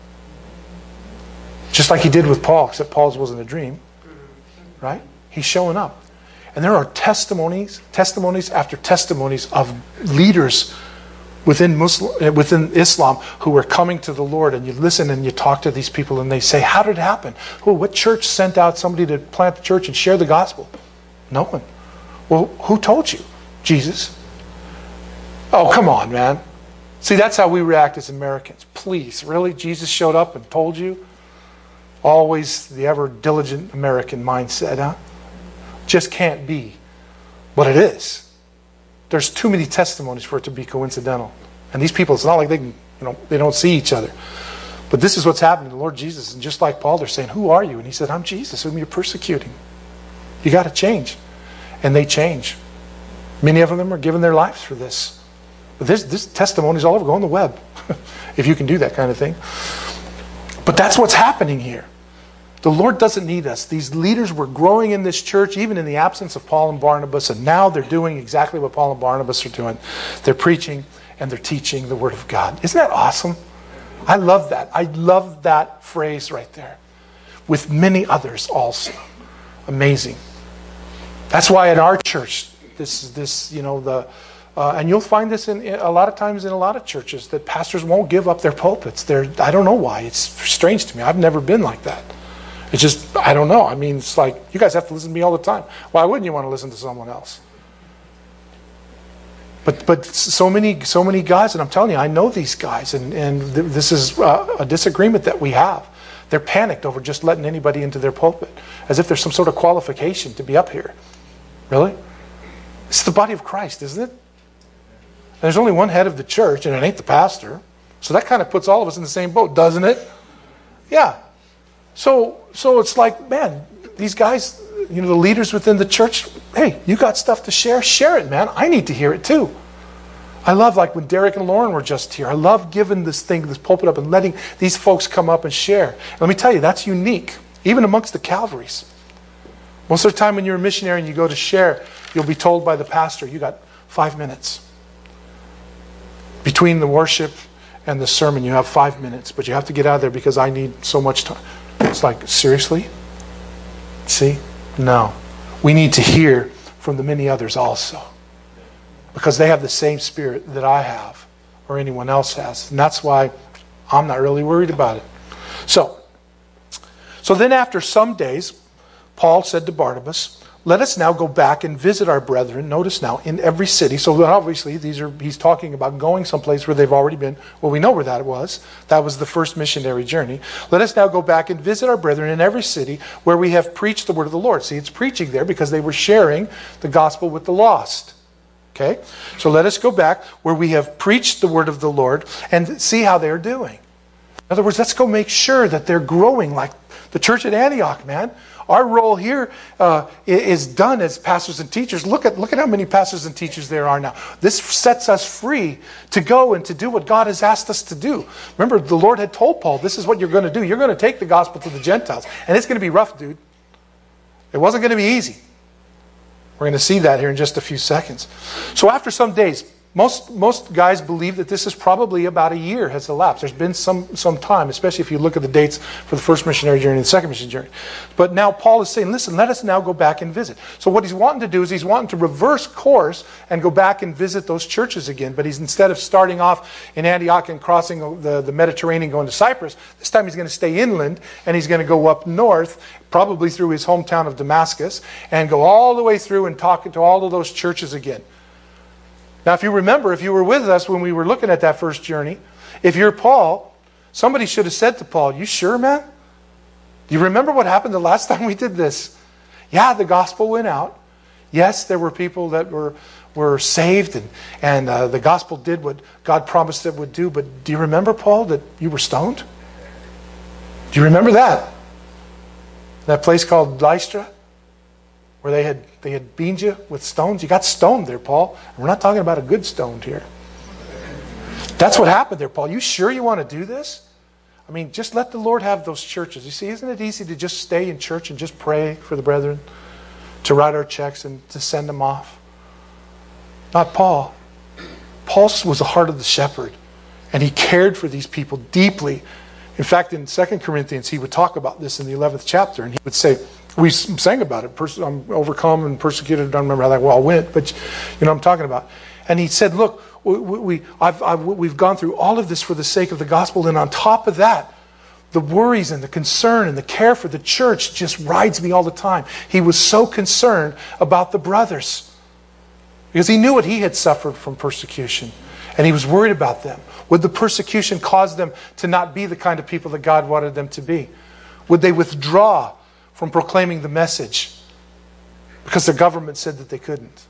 Just like He did with Paul, except Paul's wasn't a dream. Right? He's showing up. And there are testimonies after testimonies of leaders within Islam who are coming to the Lord. And you listen and you talk to these people and they say, how did it happen? Oh, what church sent out somebody to plant the church and share the gospel? No one. Well, who told you? Jesus. Oh, come on, man. See, that's how we react as Americans. Please, really? Jesus showed up and told you? Always the ever diligent American mindset, huh? Just can't be what it is. There's too many testimonies for it to be coincidental. And these people, it's not like they don't see each other. But this is what's happening to the Lord Jesus. And just like Paul, they're saying, who are you? And he said, I'm Jesus, whom you're persecuting. You got to change. And they change. Many of them are giving their lives for this. But this testimony's all over. Go on the web. If you can do that kind of thing. But that's what's happening here. The Lord doesn't need us. These leaders were growing in this church, even in the absence of Paul and Barnabas, and now they're doing exactly what Paul and Barnabas are doing. They're preaching and they're teaching the Word of God. Isn't that awesome? I love that. I love that phrase right there. With many others also. Amazing. That's why in our church, and you'll find this in a lot of times in a lot of churches, that pastors won't give up their pulpits. I don't know why. It's strange to me. I've never been like that. It's just, I don't know. I mean, it's like, you guys have to listen to me all the time. Why wouldn't you want to listen to someone else? But so many guys, and I'm telling you, I know these guys, and this is a disagreement that we have. They're panicked over just letting anybody into their pulpit, as if there's some sort of qualification to be up here. Really? It's the body of Christ, isn't it? There's only one head of the church, and it ain't the pastor. So that kind of puts all of us in the same boat, doesn't it? Yeah. So it's like, man, these guys, the leaders within the church, hey, you got stuff to share? Share it, man. I need to hear it too. I love, like when Derek and Lauren were just here, I love giving this pulpit up and letting these folks come up and share. Let me tell you, that's unique, even amongst the Calvaries. Most of the time when you're a missionary and you go to share, you'll be told by the pastor, you got 5 minutes. Between the worship and the sermon, you have 5 minutes, but you have to get out of there because I need so much time. It's like, seriously? See? No. We need to hear from the many others also. Because they have the same spirit that I have or anyone else has. And that's why I'm not really worried about it. So then after some days, Paul said to Barnabas, let us now go back and visit our brethren, notice now, in every city. So obviously he's talking about going someplace where they've already been. Well, we know where that was. That was the first missionary journey. Let us now go back and visit our brethren in every city where we have preached the word of the Lord. See, it's preaching there because they were sharing the gospel with the lost. Okay? So let us go back where we have preached the word of the Lord and see how they're doing. In other words, let's go make sure that they're growing like the church at Antioch, man. Our role here is done as pastors and teachers. Look at how many pastors and teachers there are now. This sets us free to go and to do what God has asked us to do. Remember, the Lord had told Paul, this is what you're going to do. You're going to take the gospel to the Gentiles. And it's going to be rough, dude. It wasn't going to be easy. We're going to see that here in just a few seconds. So after some days, most guys believe that this is probably about a year has elapsed. There's been some time, especially if you look at the dates for the first missionary journey and the second missionary journey. But now Paul is saying, listen, let us now go back and visit. So what he's wanting to do is he's wanting to reverse course and go back and visit those churches again. But he's, instead of starting off in Antioch and crossing the Mediterranean going to Cyprus, this time he's going to stay inland and he's going to go up north, probably through his hometown of Damascus, and go all the way through and talk to all of those churches again. Now, if you remember, if you were with us when we were looking at that first journey, if you're Paul, somebody should have said to Paul, you sure, man? Do you remember what happened the last time we did this? Yeah, the gospel went out. Yes, there were people that were saved and the gospel did what God promised it would do. But do you remember, Paul, that you were stoned? Do you remember that? That place called Lystra? Where they had beamed you with stones. You got stoned there, Paul. We're not talking about a good stoned here. That's what happened there, Paul. You sure you want to do this? I mean, just let the Lord have those churches. You see, isn't it easy to just stay in church and just pray for the brethren? To write our checks and to send them off? Not Paul. Paul was the heart of the shepherd. And he cared for these people deeply. In fact, in 2 Corinthians, he would talk about this in the 11th chapter. And he would say, we sang about it. I'm overcome and persecuted. I don't remember how that all went, but you know what I'm talking about. And he said, look, we've gone through all of this for the sake of the gospel. And on top of that, the worries and the concern and the care for the church just rides me all the time. He was so concerned about the brothers because he knew what he had suffered from persecution. And he was worried about them. Would the persecution cause them to not be the kind of people that God wanted them to be? Would they withdraw from proclaiming the message because the government said that they couldn't?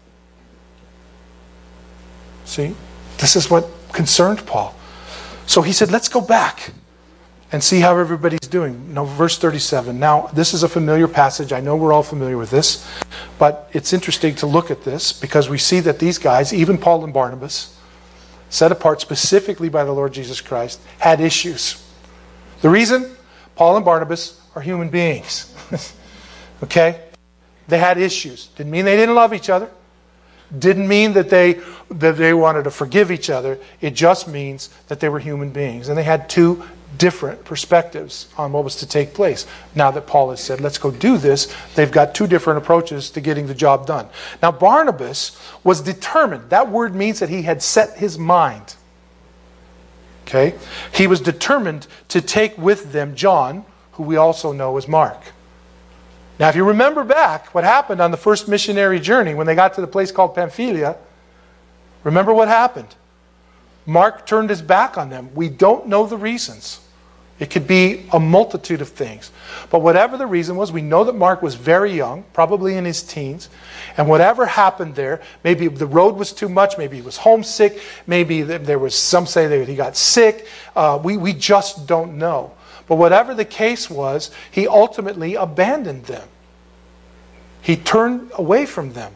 See? This is what concerned Paul. So he said, let's go back and see how everybody's doing. Now, verse 37. Now, this is a familiar passage. I know we're all familiar with this. But it's interesting to look at this because we see that these guys, even Paul and Barnabas, set apart specifically by the Lord Jesus Christ, had issues. The reason? Paul and Barnabas are human beings. Okay? They had issues. Didn't mean they didn't love each other. Didn't mean that they wanted to forgive each other. It just means that they were human beings. And they had two different perspectives on what was to take place. Now that Paul has said, let's go do this, they've got two different approaches to getting the job done. Now Barnabas was determined. That word means that he had set his mind. Okay? He was determined to take with them John, who we also know as Mark. Now if you remember back what happened on the first missionary journey when they got to the place called Pamphylia, remember what happened? Mark turned his back on them. We don't know the reasons. It could be a multitude of things. But whatever the reason was, we know that Mark was very young, probably in his teens. And whatever happened there, maybe the road was too much, maybe he was homesick, maybe there was some say that he got sick. We just don't know. But whatever the case was, he ultimately abandoned them. He turned away from them.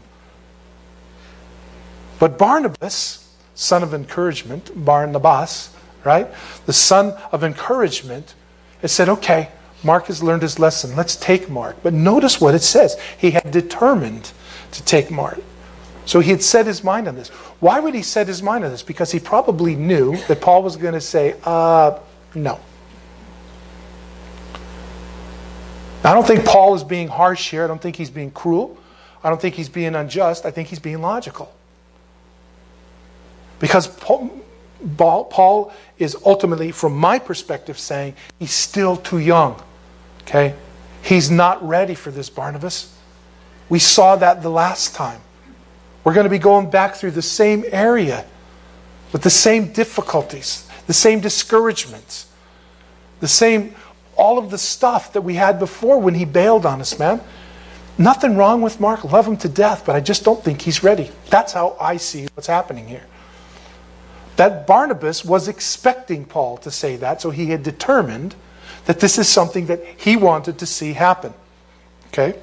But Barnabas, son of encouragement, Barnabas, right? The son of encouragement, it said, okay, Mark has learned his lesson. Let's take Mark. But notice what it says. He had determined to take Mark. So he had set his mind on this. Why would he set his mind on this? Because he probably knew that Paul was going to say, no. I don't think Paul is being harsh here. I don't think he's being cruel. I don't think he's being unjust. I think he's being logical. Because Paul is ultimately, from my perspective, saying he's still too young. Okay? He's not ready for this, Barnabas. We saw that the last time. We're going to be going back through the same area with the same difficulties, the same discouragements, all of the stuff that we had before when he bailed on us, man. Nothing wrong with Mark. Love him to death, but I just don't think he's ready. That's how I see what's happening here. That Barnabas was expecting Paul to say that, so he had determined that this is something that he wanted to see happen. Okay?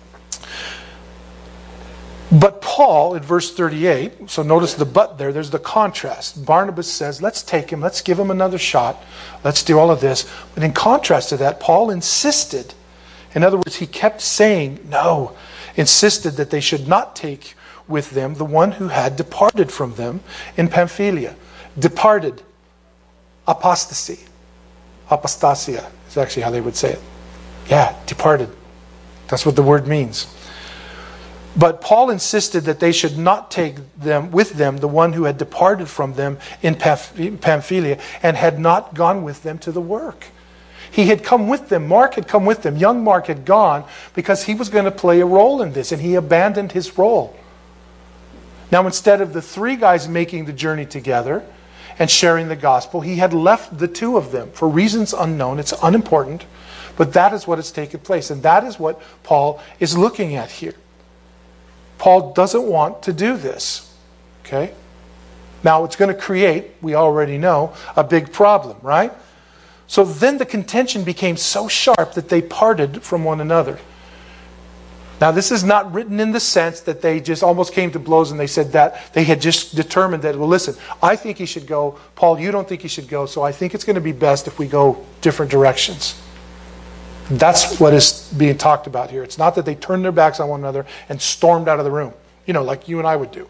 But Paul, in verse 38, so notice the but there, there's the contrast. Barnabas says, let's take him, let's give him another shot, let's do all of this. But in contrast to that, Paul insisted. In other words, he kept saying no, insisted that they should not take with them the one who had departed from them in Pamphylia. Departed. Apostasy. Apostasia is actually how they would say it. Yeah, departed. That's what the word means. But Paul insisted that they should not take them with them the one who had departed from them in Pamphylia and had not gone with them to the work. He had come with them. Mark had come with them. Young Mark had gone because he was going to play a role in this, and he abandoned his role. Now, instead of the three guys making the journey together and sharing the gospel, he had left the two of them for reasons unknown. It's unimportant, but that is what has taken place. And that is what Paul is looking at here. Paul doesn't want to do this. Okay? Now, it's going to create, we already know, a big problem, right? So then the contention became so sharp that they parted from one another. Now, this is not written in the sense that they just almost came to blows and they said that. They had just determined that, well, listen, I think he should go. Paul, you don't think he should go, so I think it's going to be best if we go different directions. That's what is being talked about here. It's not that they turned their backs on one another and stormed out of the room, like you and I would do.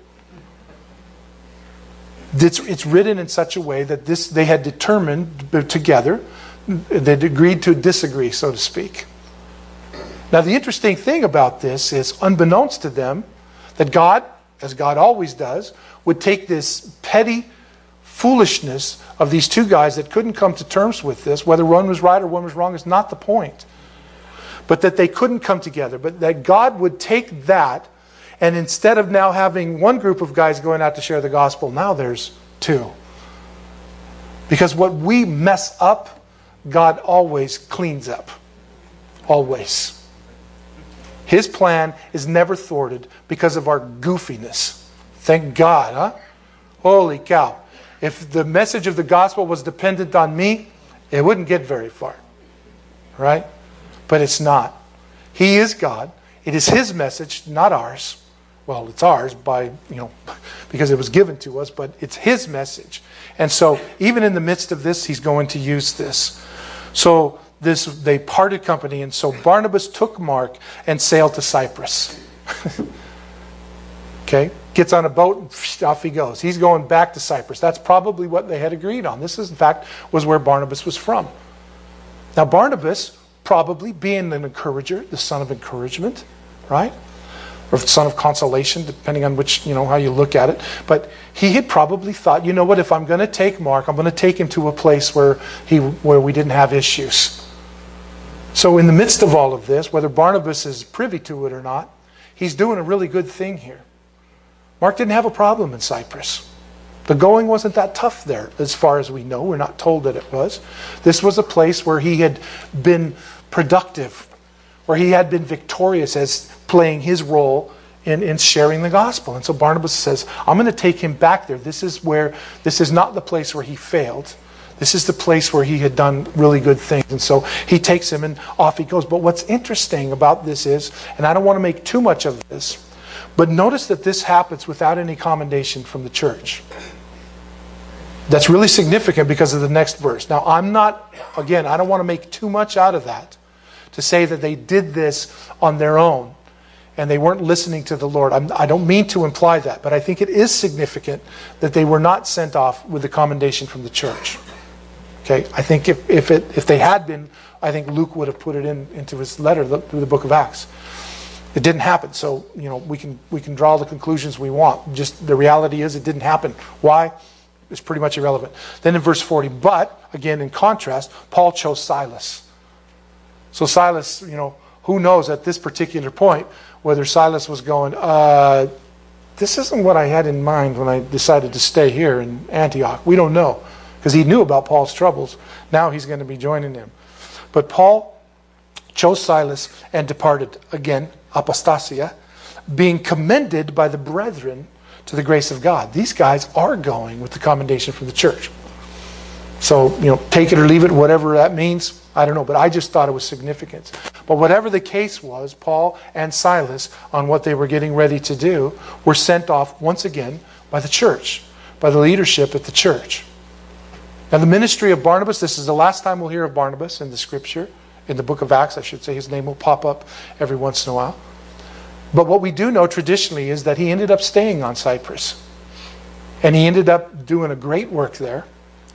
It's written in such a way that they had determined together, they'd agreed to disagree, so to speak. Now, the interesting thing about this is, unbeknownst to them, that God, as God always does, would take this petty foolishness of these two guys that couldn't come to terms with this, whether one was right or one was wrong is not the point. But that they couldn't come together. But that God would take that, and instead of now having one group of guys going out to share the gospel, now there's two. Because what we mess up, God always cleans up. Always. His plan is never thwarted because of our goofiness. Thank God, huh? Holy cow. If the message of the gospel was dependent on me, it wouldn't get very far. Right? But it's not. He is God. It is His message, not ours. Well, it's ours because it was given to us, but it's His message. And so, even in the midst of this, He's going to use this. So, they parted company, and so Barnabas took Mark and sailed to Cyprus. Okay? gets on a boat and off he goes. He's going back to Cyprus. That's probably what they had agreed on. This is, in fact, was where Barnabas was from. Now Barnabas, probably being an encourager, the son of encouragement, right? Or son of consolation, depending on which, how you look at it. But he had probably thought, you know what, if I'm going to take Mark, I'm going to take him to a place where we didn't have issues. So in the midst of all of this, whether Barnabas is privy to it or not, he's doing a really good thing here. Mark didn't have a problem in Cyprus. The going wasn't that tough there, as far as we know. We're not told that it was. This was a place where he had been productive, where he had been victorious as playing his role in sharing the gospel. And so Barnabas says, I'm going to take him back there. This is not the place where he failed. This is the place where he had done really good things. And so he takes him and off he goes. But what's interesting about this is, and I don't want to make too much of this, but notice that this happens without any commendation from the church. That's really significant because of the next verse. Now, I don't want to make too much out of that to say that they did this on their own and they weren't listening to the Lord. I don't mean to imply that, but I think it is significant that they were not sent off with the commendation from the church. Okay, I think if they had been, I think Luke would have put it into his letter through the book of Acts. It didn't happen, so we can draw the conclusions we want. Just the reality is it didn't happen. Why? It's pretty much irrelevant. Then in verse 40, but again in contrast, Paul chose Silas. So Silas, who knows at this particular point whether Silas was going, this isn't what I had in mind when I decided to stay here in Antioch. We don't know, because he knew about Paul's troubles. Now he's going to be joining him. But Paul chose Silas and departed, again, apostasia, being commended by the brethren to the grace of God. These guys are going with the commendation from the church. So, take it or leave it, whatever that means. I don't know, but I just thought it was significant. But whatever the case was, Paul and Silas, on what they were getting ready to do, were sent off once again by the church, by the leadership at the church. Now the ministry of Barnabas, this is the last time we'll hear of Barnabas in the scripture, in the book of Acts, I should say. His name will pop up every once in a while. But what we do know traditionally is that he ended up staying on Cyprus. And he ended up doing a great work there.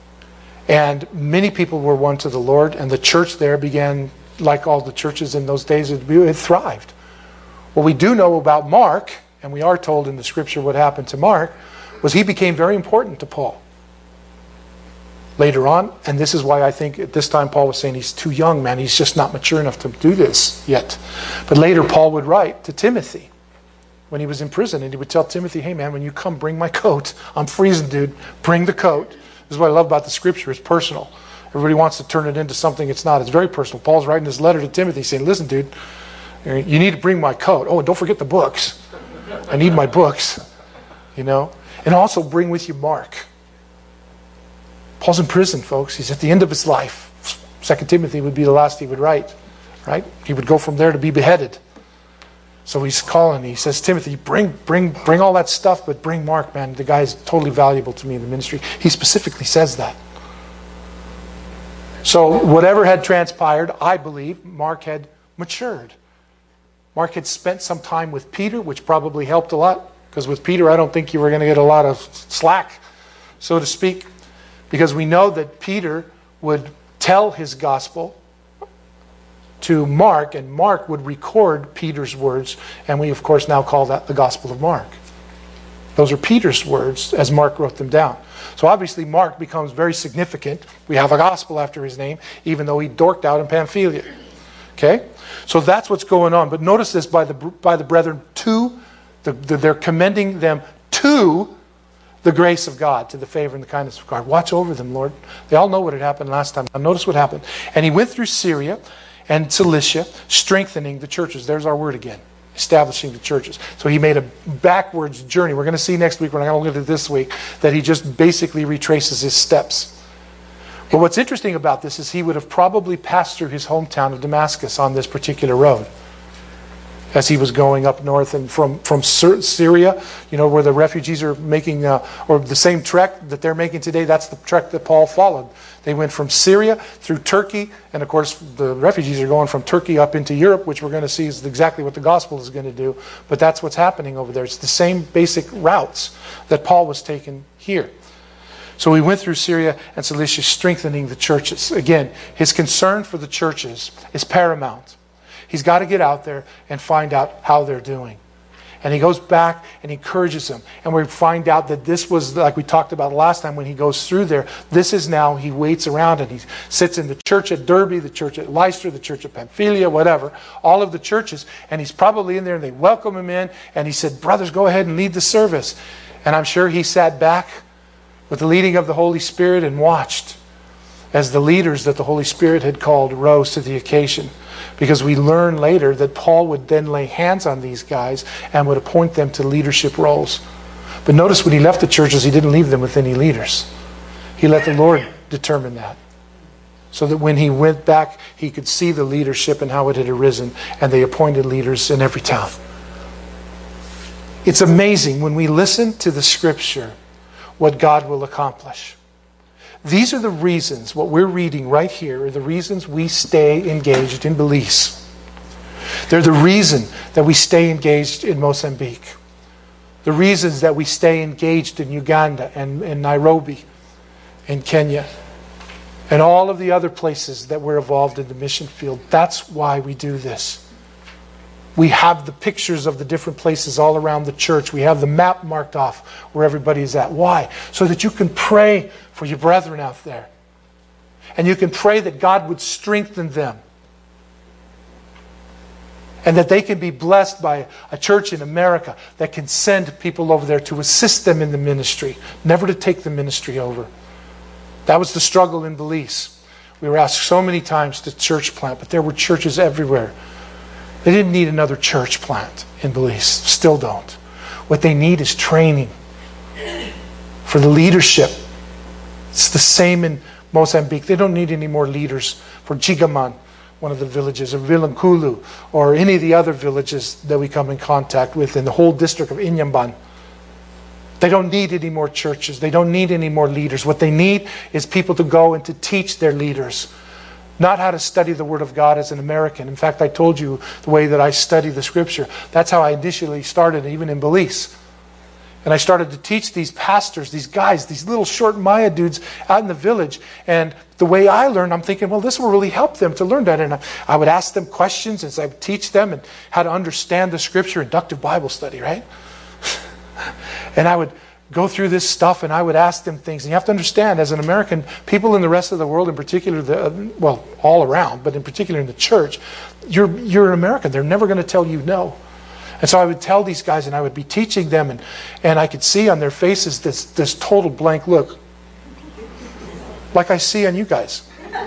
And many people were won to the Lord, and the church there began, like all the churches in those days, it thrived. What we do know about Mark, and we are told in the scripture what happened to Mark, was he became very important to Paul. Later on, and this is why I think at this time Paul was saying he's too young, man. He's just not mature enough to do this yet. But later Paul would write to Timothy when he was in prison, and he would tell Timothy, hey man, when you come, bring my coat. I'm freezing, dude. Bring the coat. This is what I love about the scripture. It's personal. Everybody wants to turn it into something it's not. It's very personal. Paul's writing this letter to Timothy saying, listen, dude, you need to bring my coat. Oh, and don't forget the books. I need my books. And also bring with you Mark. Paul's in prison, folks. He's at the end of his life. 2 Timothy would be the last he would write, right? He would go from there to be beheaded. So he's calling. He says, Timothy, bring all that stuff, but bring Mark, man. The guy is totally valuable to me in the ministry. He specifically says that. So whatever had transpired, I believe Mark had matured. Mark had spent some time with Peter, which probably helped a lot, because with Peter, I don't think you were going to get a lot of slack, so to speak, because we know that Peter would tell his gospel to Mark, and Mark would record Peter's words, and we, of course, now call that the Gospel of Mark. Those are Peter's words as Mark wrote them down. So obviously Mark becomes very significant. We have a gospel after his name, even though he dorked out in Pamphylia. Okay? So that's what's going on. But notice this by the brethren they're commending them to the grace of God, to the favor and the kindness of God. Watch over them, Lord. They all know what had happened last time. Now notice what happened. And he went through Syria and Cilicia, strengthening the churches. There's our word again. Establishing the churches. So he made a backwards journey. We're going to see next week, we're not going to look at it this week, that he just basically retraces his steps. But what's interesting about this is he would have probably passed through his hometown of Damascus on this particular road. as he was going up north and from Syria, where the refugees are making, or the same trek that they're making today, that's the trek that Paul followed. They went from Syria through Turkey, and of course the refugees are going from Turkey up into Europe, which we're going to see is exactly what the gospel is going to do. But that's what's happening over there. It's the same basic routes that Paul was taking here. So he went through Syria and Cilicia, strengthening the churches. Again, his concern for the churches is paramount. He's got to get out there and find out how they're doing. And he goes back and encourages them. And we find out that this was, like we talked about last time when he goes through there, this is now, he waits around and he sits in the church at Derbe, the church at Lystra, the church at Pamphylia, whatever, all of the churches. And he's probably in there and they welcome him in. And he said, brothers, go ahead and lead the service. And I'm sure he sat back with the leading of the Holy Spirit and watched as the leaders that the Holy Spirit had called rose to the occasion. Because we learn later that Paul would then lay hands on these guys and would appoint them to leadership roles. But notice when he left the churches, he didn't leave them with any leaders. He let the Lord determine that. So that when he went back, he could see the leadership and how it had arisen. And they appointed leaders in every town. It's amazing when we listen to the Scripture what God will accomplish. These are the reasons, what we're reading right here, are the reasons we stay engaged in Belize. They're the reason that we stay engaged in Mozambique. The reasons that we stay engaged in Uganda and in Nairobi, in Kenya, and all of the other places that we're involved in the mission field. That's why we do this. We have the pictures of the different places all around the church. We have the map marked off where everybody is at. Why? So that you can pray for your brethren out there. And you can pray that God would strengthen them. And that they can be blessed by a church in America that can send people over there to assist them in the ministry. Never to take the ministry over. That was the struggle in Belize. We were asked so many times to church plant, but there were churches everywhere. They didn't need another church plant in Belize. Still don't. What they need is training for the leadership. It's the same in Mozambique. They don't need any more leaders for Jigaman, one of the villages, or Vilankulu, or any of the other villages that we come in contact with in the whole district of Inhambane. They don't need any more churches. They don't need any more leaders. What they need is people to go and to teach their leaders. Not how to study the Word of God as an American. In fact, I told you the way that I study the Scripture. That's how I initially started, even in Belize. And I started to teach these pastors, these guys, these little short Maya dudes out in the village. And the way I learned, I'm thinking, well, this will really help them to learn that. And I would ask them questions as I would teach them and how to understand the Scripture, inductive Bible study, right? And I would go through this stuff and I would ask them things. And you have to understand, as an American, people in the rest of the world, in particular, well, all around, but in particular in the church, you're an American. They're never going to tell you no. And so I would tell these guys and I would be teaching them and I could see on their faces this total blank look. Like I see on you guys.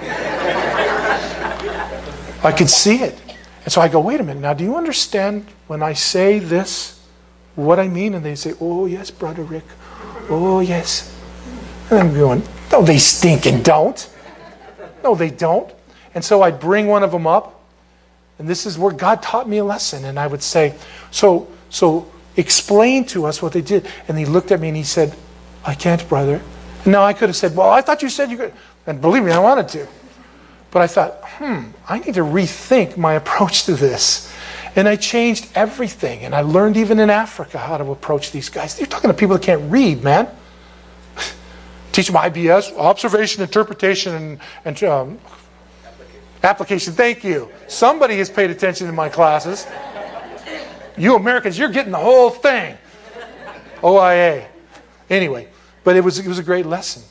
I could see it. And so I go, wait a minute, now do you understand when I say this, what I mean? And they say, oh yes, Brother Rick. Oh yes. And I'm going, no, they stinking don't. No, they don't. And so I'd bring one of them up. And this is where God taught me a lesson. And I would say, so explain to us what they did. And he looked at me and he said, I can't, brother. And now I could have said, well, I thought you said you could. And believe me, I wanted to. But I thought, I need to rethink my approach to this. And I changed everything. And I learned even in Africa how to approach these guys. You're talking to people that can't read, man. Teach them IBS, observation, interpretation, and application. Thank you. Somebody has paid attention in my classes. You Americans, you're getting the whole thing. OIA. Anyway, but it was a great lesson.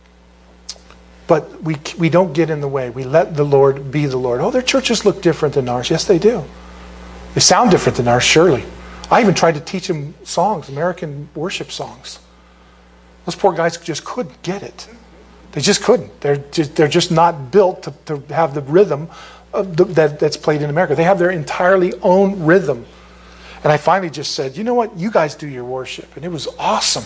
But we don't get in the way. We let the Lord be the Lord. Oh, their churches look different than ours. Yes, they do. They sound different than ours, surely. I even tried to teach them songs, American worship songs. Those poor guys just couldn't get it. They just couldn't. They're just not built to have the rhythm that's played in America. They have their entirely own rhythm. And I finally just said, you know what? You guys do your worship. And it was awesome.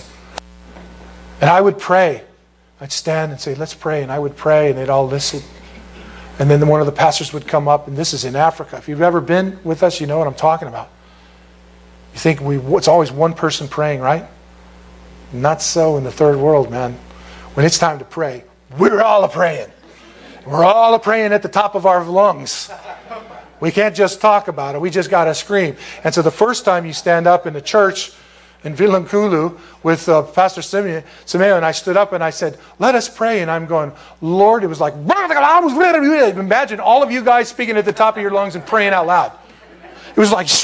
And I would pray. I'd stand and say, let's pray. And I would pray and they'd all listen. And then one of the pastors would come up, and this is in Africa. If you've ever been with us, you know what I'm talking about. You think it's always one person praying, right? Not so in the third world, man. When it's time to pray, we're all praying. We're all praying at the top of our lungs. We can't just talk about it. We just got to scream. And so the first time you stand up in the church in Vilankulu with Pastor Simeon, and I stood up and I said, let us pray. And I'm going, Lord, it was like, imagine all of you guys speaking at the top of your lungs and praying out loud. It was like,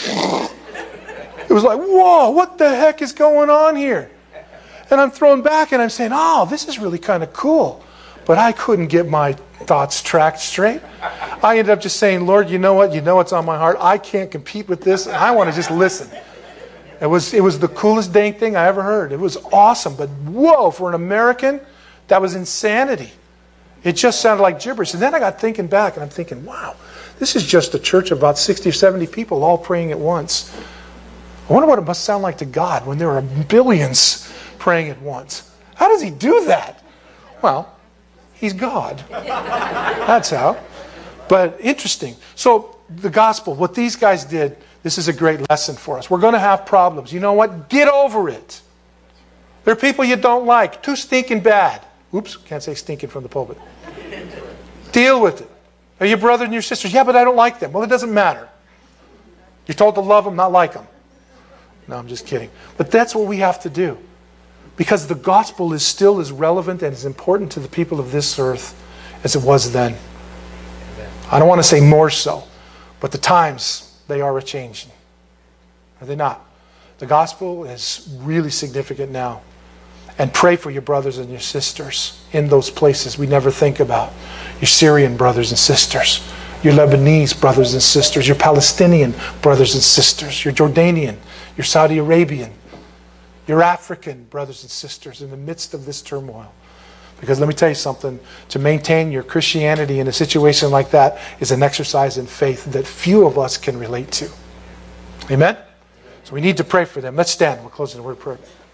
whoa, what the heck is going on here? And I'm thrown back and I'm saying, oh, this is really kind of cool. But I couldn't get my thoughts tracked straight. I ended up just saying, Lord, you know what? You know what's on my heart. I can't compete with this. And I want to just listen. It was the coolest dang thing I ever heard. It was awesome. But whoa, for an American, that was insanity. It just sounded like gibberish. And then I got thinking back and I'm thinking, wow, this is just a church of about 60 or 70 people all praying at once. I wonder what it must sound like to God when there are billions praying at once. How does He do that? Well, He's God. That's how. But interesting. So the gospel, what these guys did, this is a great lesson for us. We're going to have problems. You know what? Get over it. There are people you don't like. Too stinking bad. Oops, can't say stinking from the pulpit. Deal with it. Are your brother and your sisters? Yeah, but I don't like them. Well, it doesn't matter. You're told to love them, not like them. No, I'm just kidding. But that's what we have to do. Because the gospel is still as relevant and as important to the people of this earth as it was then. I don't want to say more so, but the times, they are a-changing. Are they not? The gospel is really significant now. And pray for your brothers and your sisters in those places we never think about. Your Syrian brothers and sisters. Your Lebanese brothers and sisters. Your Palestinian brothers and sisters. Your Jordanian. Your Saudi Arabian. Your African brothers and sisters in the midst of this turmoil. Because let me tell you something, to maintain your Christianity in a situation like that is an exercise in faith that few of us can relate to. Amen? So we need to pray for them. Let's stand. We'll close in a word of prayer.